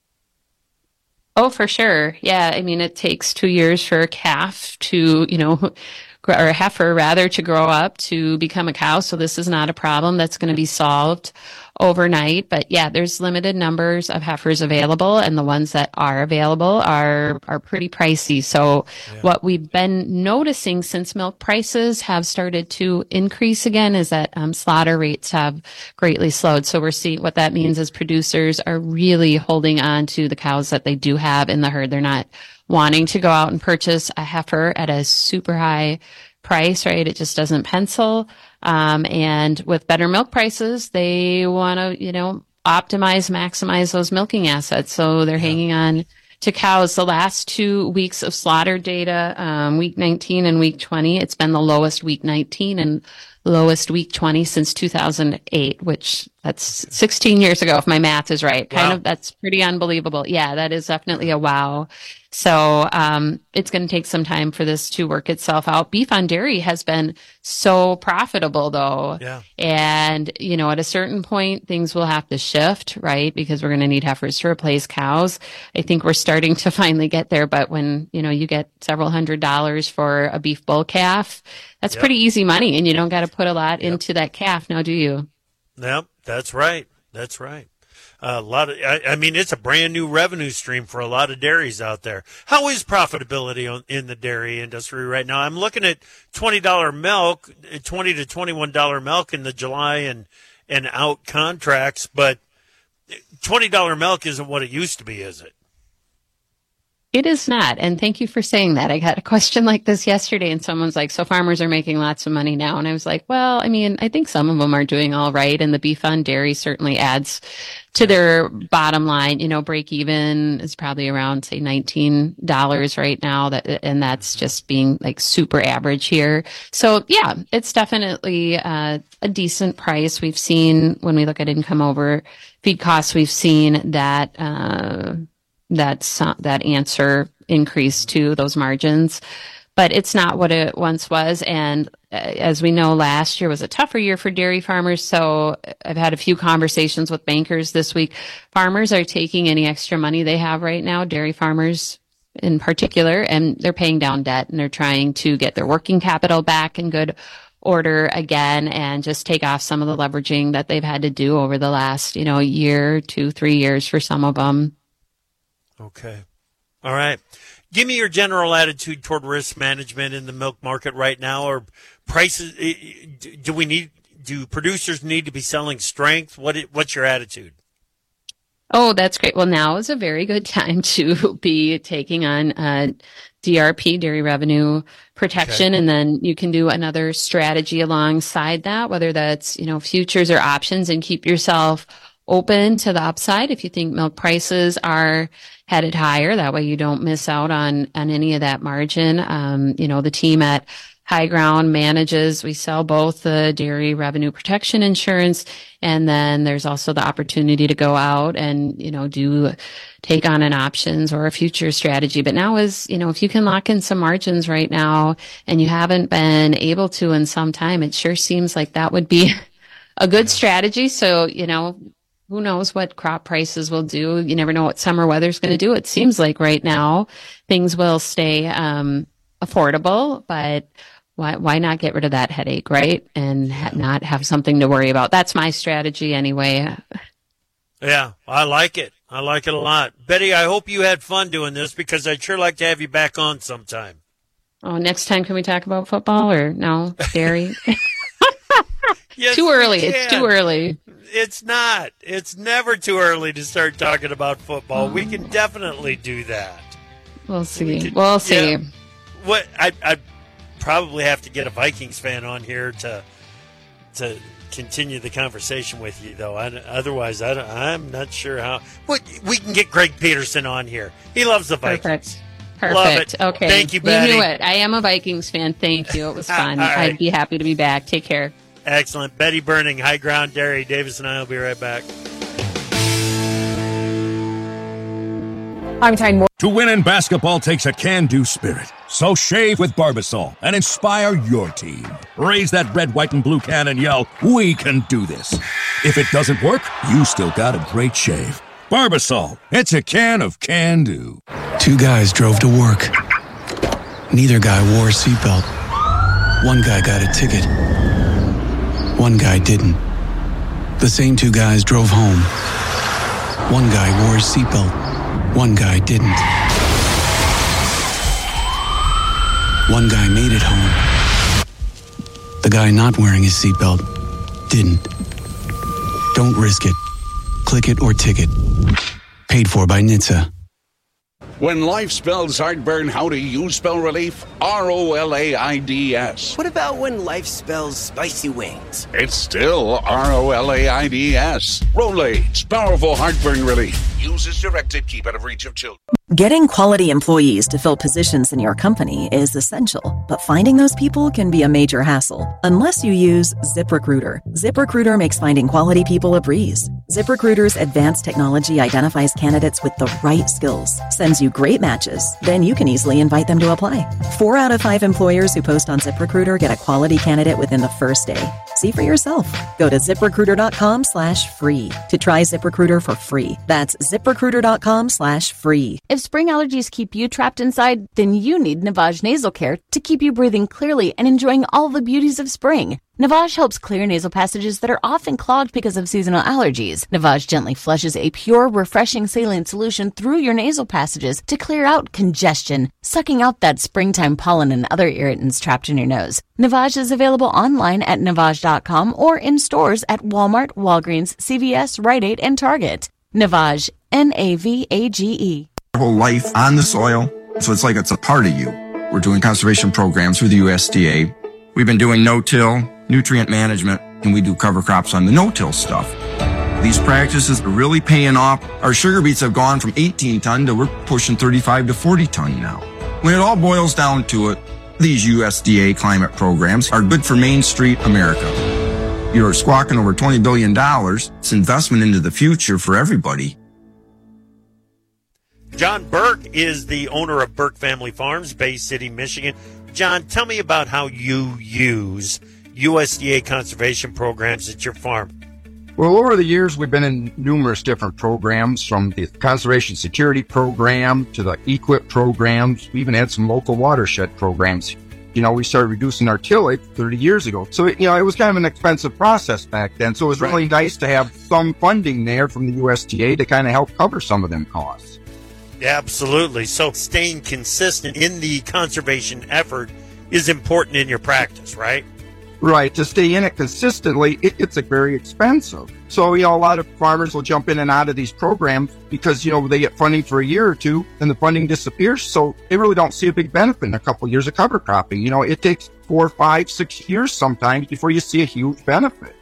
Speaker 1: Oh, for sure. Yeah. I mean, it takes 2 years for a calf to, or a heifer rather, to grow up to become a cow. So this is not a problem that's going to be solved overnight. But yeah, there's limited numbers of heifers available, and the ones that are available are pretty pricey. So what we've been noticing since milk prices have started to increase again is that slaughter rates have greatly slowed. So we're seeing what that means is producers are really holding on to the cows that they do have in the herd. They're not wanting to go out and purchase a heifer at a super high price, right? It just doesn't pencil. And with better milk prices, they want to, maximize those milking assets. So they're hanging on to cows. The last 2 weeks of slaughter data, week 19 and week 20, it's been the lowest week 19 and lowest week 20 since 2008, which that's 16 years ago, if my math is right.
Speaker 18: Wow.
Speaker 1: That's pretty unbelievable. Yeah, that is definitely a wow. So it's going to take some time for this to work itself out. Beef on dairy has been so profitable, though.
Speaker 18: Yeah.
Speaker 1: And, at a certain point, things will have to shift, right? Because we're going to need heifers to replace cows. I think we're starting to finally get there. But when, you get several $100s for a beef bull calf, that's pretty easy money. And you don't got to put a lot into that calf now, do you?
Speaker 18: Yep, that's right. That's right. It's a brand new revenue stream for a lot of dairies out there. How is profitability in the dairy industry right now? I'm looking at $20 milk, $20 to $21 milk in the July and out contracts, but $20 milk isn't what it used to be, is it?
Speaker 1: It is not. And thank you for saying that. I got a question like this yesterday and someone's like, so farmers are making lots of money now. And I was like, well, I think some of them are doing all right. And the beef on dairy certainly adds to their bottom line. Break even is probably around, say, $19 right now. And that's just being like super average here. So yeah, it's definitely a decent price. We've seen, when we look at income over feed costs, we've seen that, that answer increase to those margins, but it's not what it once was. And as we know, last year was a tougher year for dairy farmers. So I've had a few conversations with bankers this week. Farmers are taking any extra money they have right now, dairy farmers in particular, and they're paying down debt and they're trying to get their working capital back in good order again and just take off some of the leveraging that they've had to do over the last, year, 2, 3 years for some of them.
Speaker 18: Okay. All right. Give me your general attitude toward risk management in the milk market right now, or prices. Do producers need to be selling strength? What's your attitude?
Speaker 1: Oh, that's great. Well, now is a very good time to be taking on DRP, dairy revenue protection. Okay. And then you can do another strategy alongside that, whether that's, futures or options, and keep yourself open to the upside if you think milk prices are headed higher. That way you don't miss out on any of that margin. The team at High Ground manages, we sell both the dairy revenue protection insurance, and then there's also the opportunity to go out and, take on an options or a future strategy. But now is, if you can lock in some margins right now and you haven't been able to in some time, it sure seems like that would be a good strategy. So, who knows what crop prices will do? You never know what summer weather's going to do. It seems like right now things will stay affordable, but why not get rid of that headache, right? And not have something to worry about. That's my strategy anyway.
Speaker 18: Yeah, I like it. I like it a lot. Betty, I hope you had fun doing this because I'd sure like to have you back on sometime.
Speaker 1: Oh, next time can we talk about football or no? Dairy?
Speaker 18: Yes,
Speaker 1: too early. It's too early.
Speaker 18: It's not. It's never too early to start talking about football. We can definitely do that.
Speaker 1: We'll see. We'll see.
Speaker 18: Yeah. What I'd probably have to get a Vikings fan on here to continue the conversation with you, though. Otherwise, I'm not sure how. We can get Greg Peterson on here. He loves the Vikings.
Speaker 1: Perfect.
Speaker 18: Love it.
Speaker 1: Okay.
Speaker 18: Thank you, Betty.
Speaker 1: You knew it. I am a Vikings fan. Thank you. It was fun.
Speaker 18: All right.
Speaker 1: I'd be happy to be back. Take care.
Speaker 18: Excellent. Betty Burning, High Ground Dairy. Davis and I will be right back.
Speaker 4: I'm Tyne Moore.
Speaker 8: To win in basketball takes a can-do spirit. So shave with Barbasol and inspire your team. Raise that red, white, and blue can and yell, "We can do this." If it doesn't work, you still got a great shave. Barbasol, it's a can of can-do.
Speaker 9: Two guys drove to work. Neither guy wore a seatbelt. One guy got a ticket. One guy didn't. The same two guys drove home. One guy wore his seatbelt. One guy didn't. One guy made it home. The guy not wearing his seatbelt didn't. Don't risk it. Click it or ticket. Paid for by NHTSA.
Speaker 10: When life spells heartburn, how do you spell relief? ROLAIDS.
Speaker 11: What about when life spells spicy wings?
Speaker 10: It's still ROLAIDS. Rolaids, powerful heartburn relief. Use as directed, keep out of reach of children.
Speaker 12: Getting quality employees to fill positions in your company is essential, but finding those people can be a major hassle unless you use ZipRecruiter. ZipRecruiter makes finding quality people a breeze. ZipRecruiter's advanced technology identifies candidates with the right skills, sends you great matches, then you can easily invite them to apply. 4 out of 5 employers who post on ZipRecruiter get a quality candidate within the first day. See for yourself. Go to ZipRecruiter.com/free to try ZipRecruiter for free. That's ZipRecruiter.com/free.
Speaker 13: If spring allergies keep you trapped inside, then you need Navage Nasal Care to keep you breathing clearly and enjoying all the beauties of spring. Navage helps clear nasal passages that are often clogged because of seasonal allergies. Navage gently flushes a pure, refreshing saline solution through your nasal passages to clear out congestion, sucking out that springtime pollen and other irritants trapped in your nose. Navage is available online at Navage.com or in stores at Walmart, Walgreens, CVS, Rite Aid, and Target. Navage, Navage.
Speaker 14: Whole life on the soil, so it's like it's a part of you. We're doing conservation programs through the USDA. We've been doing no-till, nutrient management, and we do cover crops on the no-till stuff. These practices are really paying off. Our sugar beets have gone from 18 ton to we're pushing 35 to 40 ton now. When it all boils down to it, these USDA climate programs are good for Main Street America. You're squawking over $20 billion. It's investment into the future for everybody.
Speaker 18: John Burke is the owner of Burke Family Farms, Bay City, Michigan. John, tell me about how you use USDA conservation programs at your farm.
Speaker 15: Well, over the years, we've been in numerous different programs, from the Conservation Security Program to the EQIP programs. We even had some local watershed programs. We started reducing our tillage 30 years ago. So, it was kind of an expensive process back then. So it was really nice to have some funding there from the USDA to kind of help cover some of them costs.
Speaker 18: Absolutely. So staying consistent in the conservation effort is important in your practice, right?
Speaker 15: Right. To stay in it consistently, it gets very expensive. So, a lot of farmers will jump in and out of these programs because, they get funding for a year or two, then the funding disappears. So they really don't see a big benefit in a couple of years of cover cropping. It takes 4, 5, 6 years sometimes before you see a huge benefit.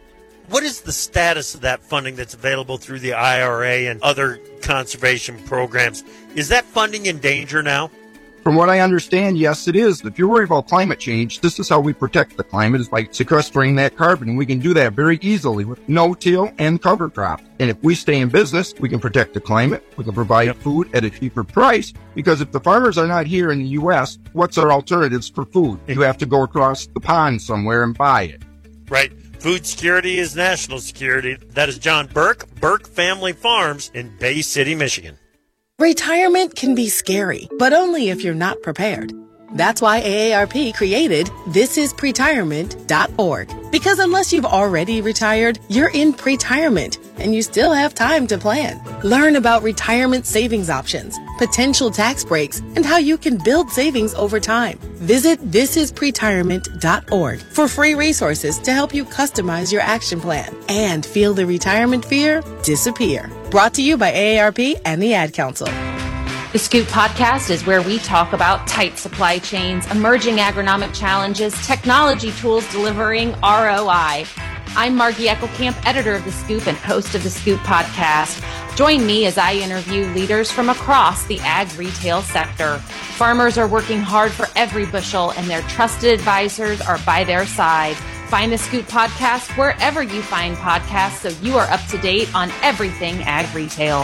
Speaker 18: What is the status of that funding that's available through the IRA and other conservation programs? Is that funding in danger now?
Speaker 15: From what I understand, yes, it is. If you're worried about climate change, this is how we protect the climate, is by sequestering that carbon. And we can do that very easily with no-till and cover crop. And if we stay in business, we can protect the climate. We can provide food at a cheaper price. Because if the farmers are not here in the U.S., what's our alternatives for food? You have to go across the pond somewhere and buy it.
Speaker 18: Right. Food security is national security. That is John Burke, Burke Family Farms in Bay City, Michigan.
Speaker 4: Retirement can be scary, but only if you're not prepared. That's why AARP created thisispretirement.org. Because unless you've already retired, you're in pretirement, and you still have time to plan. Learn about retirement savings options, potential tax breaks, and how you can build savings over time. Visit thisispretirement.org for free resources to help you customize your action plan and feel the retirement fear disappear. Brought to you by AARP and the Ad Council.
Speaker 20: The Scoop Podcast is where we talk about tight supply chains, emerging agronomic challenges, technology tools delivering ROI. I'm Margie Eckelkamp, editor of The Scoop and host of The Scoop Podcast. Join me as I interview leaders from across the ag retail sector. Farmers are working hard for every bushel, and their trusted advisors are by their side. Find The Scoop Podcast wherever you find podcasts so you are up to date on everything ag retail.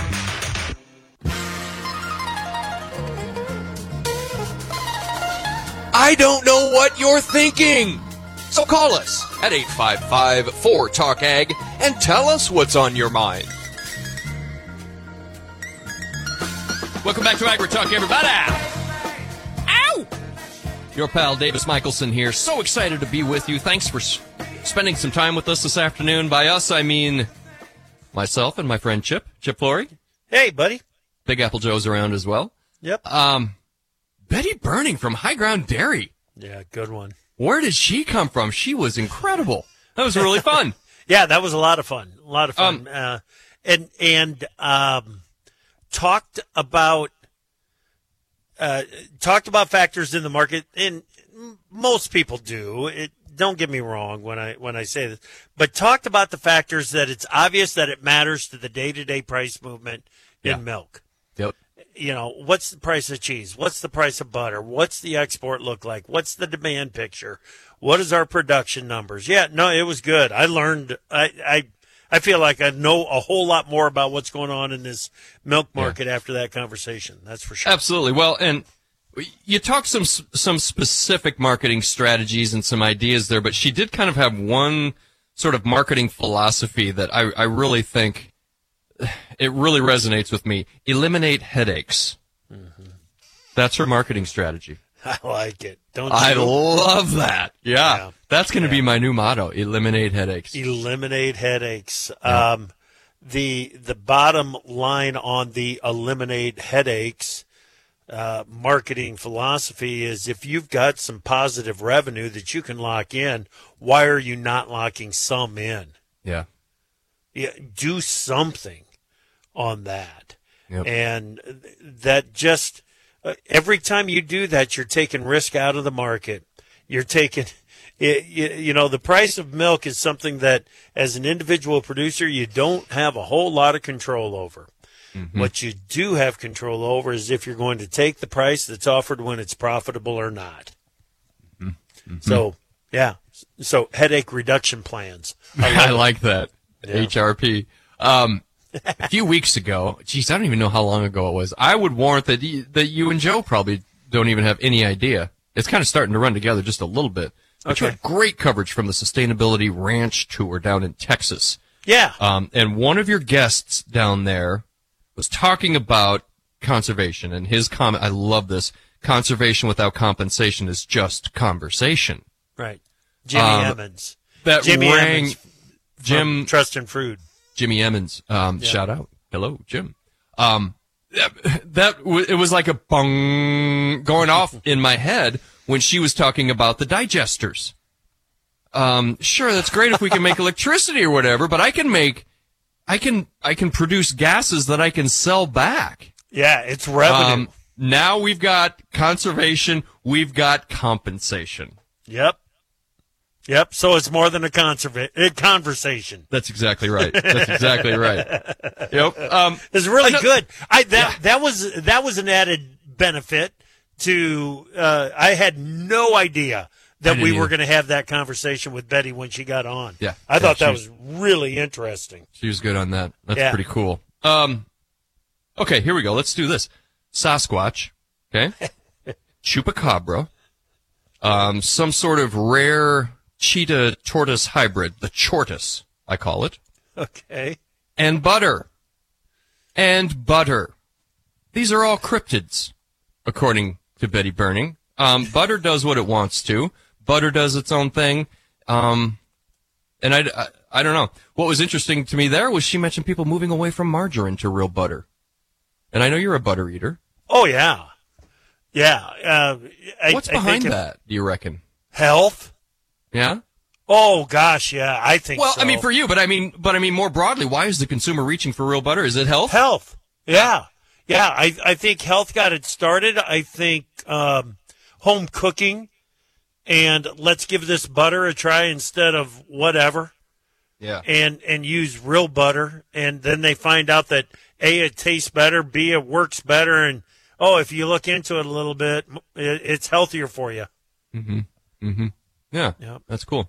Speaker 19: I don't know what you're thinking. So call us at 855-4TALK-AG and tell us what's on your mind. Welcome back to AgriTalk, everybody. Ow! Your pal Davis Michelson here. So excited to be with you. Thanks for spending some time with us this afternoon. By us, I mean myself and my friend Chip Flory.
Speaker 18: Hey, buddy.
Speaker 19: Big Apple Joe's around as well.
Speaker 18: Yep.
Speaker 19: Betty Burning from High Ground Dairy.
Speaker 18: Yeah, good one.
Speaker 19: Where did she come from? She was incredible. That was really fun.
Speaker 18: Yeah, that was a lot of fun. A lot of fun. Talked about factors in the market, and most people do. Don't get me wrong when I say this, but talked about the factors that it's obvious that it matters to the day-to-day price movement in milk.
Speaker 19: Yep.
Speaker 18: You know, what's the price of cheese? What's the price of butter? What's the export look like? What's the demand picture? What is our production numbers? Yeah, no, it was good. I learned, I feel like I know a whole lot more about what's going on in this milk market after that conversation. That's for sure.
Speaker 19: Absolutely. Well, and you talked some specific marketing strategies and some ideas there, but she did kind of have one sort of marketing philosophy that I really think it really resonates with me. Eliminate headaches. Mm-hmm. That's her marketing strategy.
Speaker 18: I like it. Don't you?
Speaker 19: I love that. Yeah. That's going to be my new motto. Eliminate headaches.
Speaker 18: Eliminate headaches.
Speaker 19: Yeah.
Speaker 18: The bottom line on the eliminate headaches marketing philosophy is, if you've got some positive revenue that you can lock in, why are you not locking some in?
Speaker 19: Yeah.
Speaker 18: Do something on that.
Speaker 19: Yep.
Speaker 18: And that just every time you do that, you're taking risk out of the market. You're taking, the price of milk is something that as an individual producer, you don't have a whole lot of control over. Mm-hmm. What you do have control over is if you're going to take the price that's offered when it's profitable or not.
Speaker 19: Mm-hmm.
Speaker 18: So, yeah. So headache reduction plans.
Speaker 19: I like that.
Speaker 18: Yeah.
Speaker 19: HRP. A few weeks ago, geez, I don't even know how long ago it was, I would warrant that you and Joe probably don't even have any idea. It's kind of starting to run together just a little bit. But you had great coverage from the Sustainability Ranch Tour down in Texas.
Speaker 18: Yeah.
Speaker 19: And one of your guests down there was talking about conservation, and his comment, I love this, conservation without compensation is just conversation.
Speaker 18: Right. Jimmy Emmons.
Speaker 19: That
Speaker 18: Jimmy
Speaker 19: rang,
Speaker 18: Emmons
Speaker 19: Jim
Speaker 18: Trust and Food.
Speaker 19: Jimmy Emmons, shout out. Hello, Jim. It was like a bong going off in my head when she was talking about the digesters. Sure, that's great if we can make electricity or whatever, but I can produce gases that I can sell back.
Speaker 18: Yeah, it's revenue.
Speaker 19: Now we've got conservation, we've got compensation.
Speaker 18: Yep. Yep. So it's more than a conversation.
Speaker 19: That's exactly right. That's exactly right. Yep.
Speaker 18: It's really good. That was an added benefit to. I had no idea that we were going to have that conversation with Betty when she got on.
Speaker 19: Yeah.
Speaker 18: I thought that was really interesting.
Speaker 19: She was good on that. That's pretty cool. Okay, here we go. Let's do this. Sasquatch. Okay. Chupacabra. Some sort of rare cheetah tortoise hybrid. The Chortus, I call it.
Speaker 18: Okay.
Speaker 19: And butter. These are all cryptids, according to Betty Burning. Butter does what it wants to. Butter does its own thing. And I don't know. What was interesting to me there was she mentioned people moving away from margarine to real butter. And I know you're a butter eater.
Speaker 18: Oh, yeah. Yeah.
Speaker 19: What's behind that, do you reckon?
Speaker 18: Health.
Speaker 19: Yeah?
Speaker 18: Oh, gosh, yeah, I think so.
Speaker 19: Well, I mean, for you, but I mean more broadly, why is the consumer reaching for real butter? Is it health?
Speaker 18: Health. Yeah. Yeah, I think health got it started. I think home cooking and let's give this butter a try instead of whatever.
Speaker 19: Yeah.
Speaker 18: And use real butter. And then they find out that A, it tastes better, B, it works better, and if you look into it a little bit, it's healthier for you.
Speaker 19: Mm-hmm. Mm-hmm. Yeah. Yep. That's cool.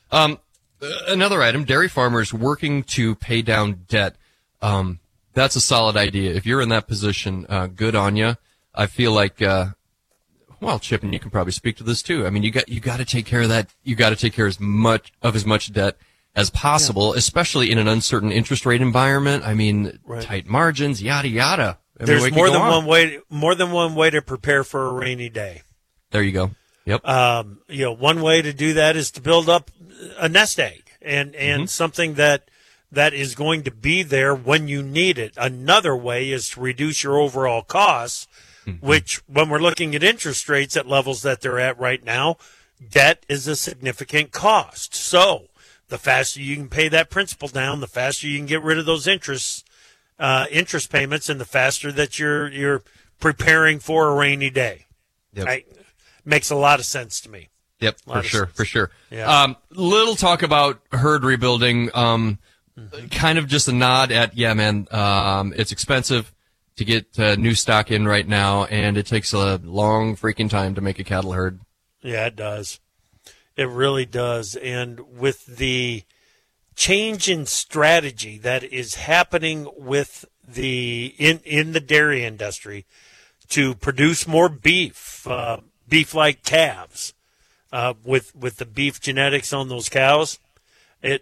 Speaker 19: Another item, dairy farmers working to pay down debt. That's a solid idea. If you're in that position, good on you. I feel like, Chip, and you can probably speak to this too. I mean, you got to take care of that. You got to take care of as much debt as possible, especially in an uncertain interest rate environment. I mean, tight margins, yada yada.
Speaker 18: There's more than one way to prepare for a rainy day.
Speaker 19: There you go. Yep.
Speaker 18: One way to do that is to build up a nest egg and something that is going to be there when you need it. Another way is to reduce your overall costs, which when we're looking at interest rates at levels that they're at right now, debt is a significant cost. So the faster you can pay that principal down, the faster you can get rid of those interest payments, and the faster that you're preparing for a rainy day.
Speaker 19: Yep.
Speaker 18: Makes a lot of sense to me.
Speaker 19: Yep, for sure.
Speaker 18: Yeah.
Speaker 19: Little talk about herd rebuilding. Kind of just a nod at, it's expensive to get new stock in right now, and it takes a long freaking time to make a cattle herd.
Speaker 18: Yeah, it does. It really does. And with the change in strategy that is happening with in the dairy industry to produce more beef like calves, with the beef genetics on those cows, it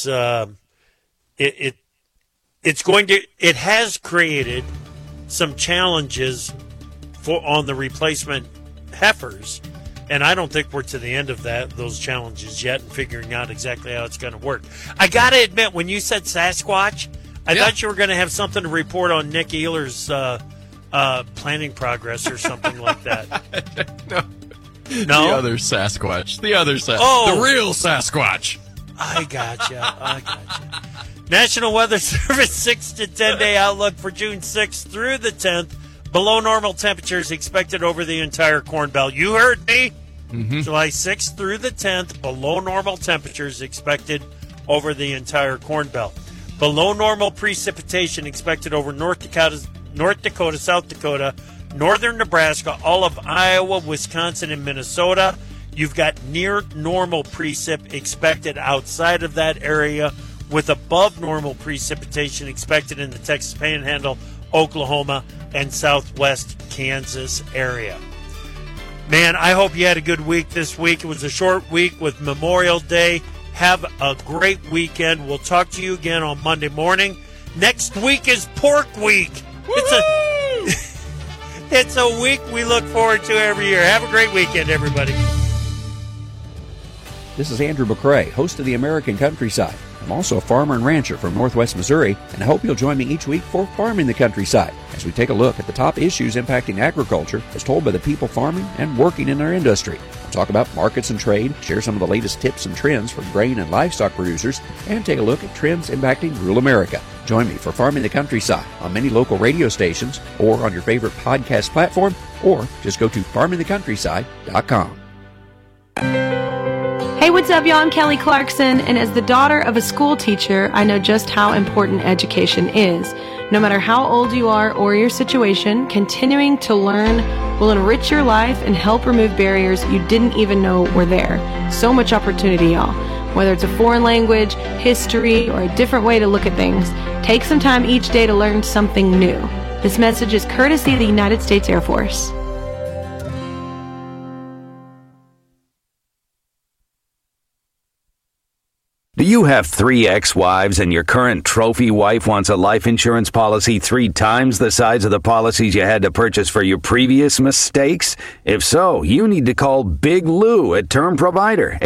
Speaker 18: has created some challenges on the replacement heifers. And I don't think we're to the end of those challenges yet and figuring out exactly how it's going to work. I got to admit, when you said Sasquatch, I thought you were going to have something to report on Nick Ehler's planning progress or something like that.
Speaker 19: No? The other Sasquatch. The real Sasquatch.
Speaker 18: I gotcha. National Weather Service 6 to 10 day outlook for June 6th through the 10th. Below normal temperatures expected over the entire Corn Belt. You heard me. July 6th through the 10th, below normal temperatures expected over the entire Corn Belt. Below normal precipitation expected over North Dakota, South Dakota, northern Nebraska, all of Iowa, Wisconsin, and Minnesota. You've got near normal precip expected outside of that area, with above normal precipitation expected in the Texas Panhandle, Oklahoma, and southwest Kansas area. Man, I hope you had a good week this week. It was a short week with Memorial Day. Have a great weekend. We'll talk to you again on Monday morning. Next week is Pork Week. It's a week we look forward to every year. Have a great weekend, everybody.
Speaker 21: This is Andrew McCrae, host of the American Countryside. I'm also a farmer and rancher from Northwest Missouri, and I hope you'll join me each week for Farming the Countryside, as we take a look at the top issues impacting agriculture as told by the people farming and working in our industry. We'll talk about markets and trade, share some of the latest tips and trends from grain and livestock producers, and take a look at trends impacting rural America. Join me for Farming the Countryside on many local radio stations or on your favorite podcast platform, or just go to farmingthecountryside.com.
Speaker 20: Hey,
Speaker 2: what's up, y'all? I'm Kelly Clarkson, and as the daughter of a school teacher, I know just how important education is. No matter how old you are or your situation, continuing to learn will enrich your life and help remove barriers you didn't even know were there. So much opportunity, y'all. Whether it's a foreign language, history, or a different way to look at things, take some time each day to learn something new. This message is courtesy of the United States Air Force.
Speaker 22: Do you have 3 ex-wives and your current trophy wife wants a life insurance policy 3 times the size of the policies you had to purchase for your previous mistakes? If so, you need to call Big Lou at Term Provider,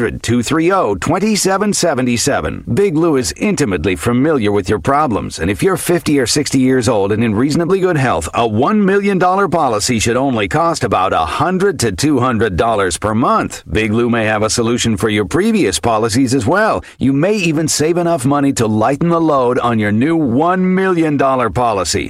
Speaker 22: 800-230-2777. Big Lou is intimately familiar with your problems, and if you're 50 or 60 years old and in reasonably good health, a $1 million policy should only cost about $100 to $200 per month. Big Lou may have a solution for your previous policies as well. You may even save enough money to lighten the load on your new $1 million policy.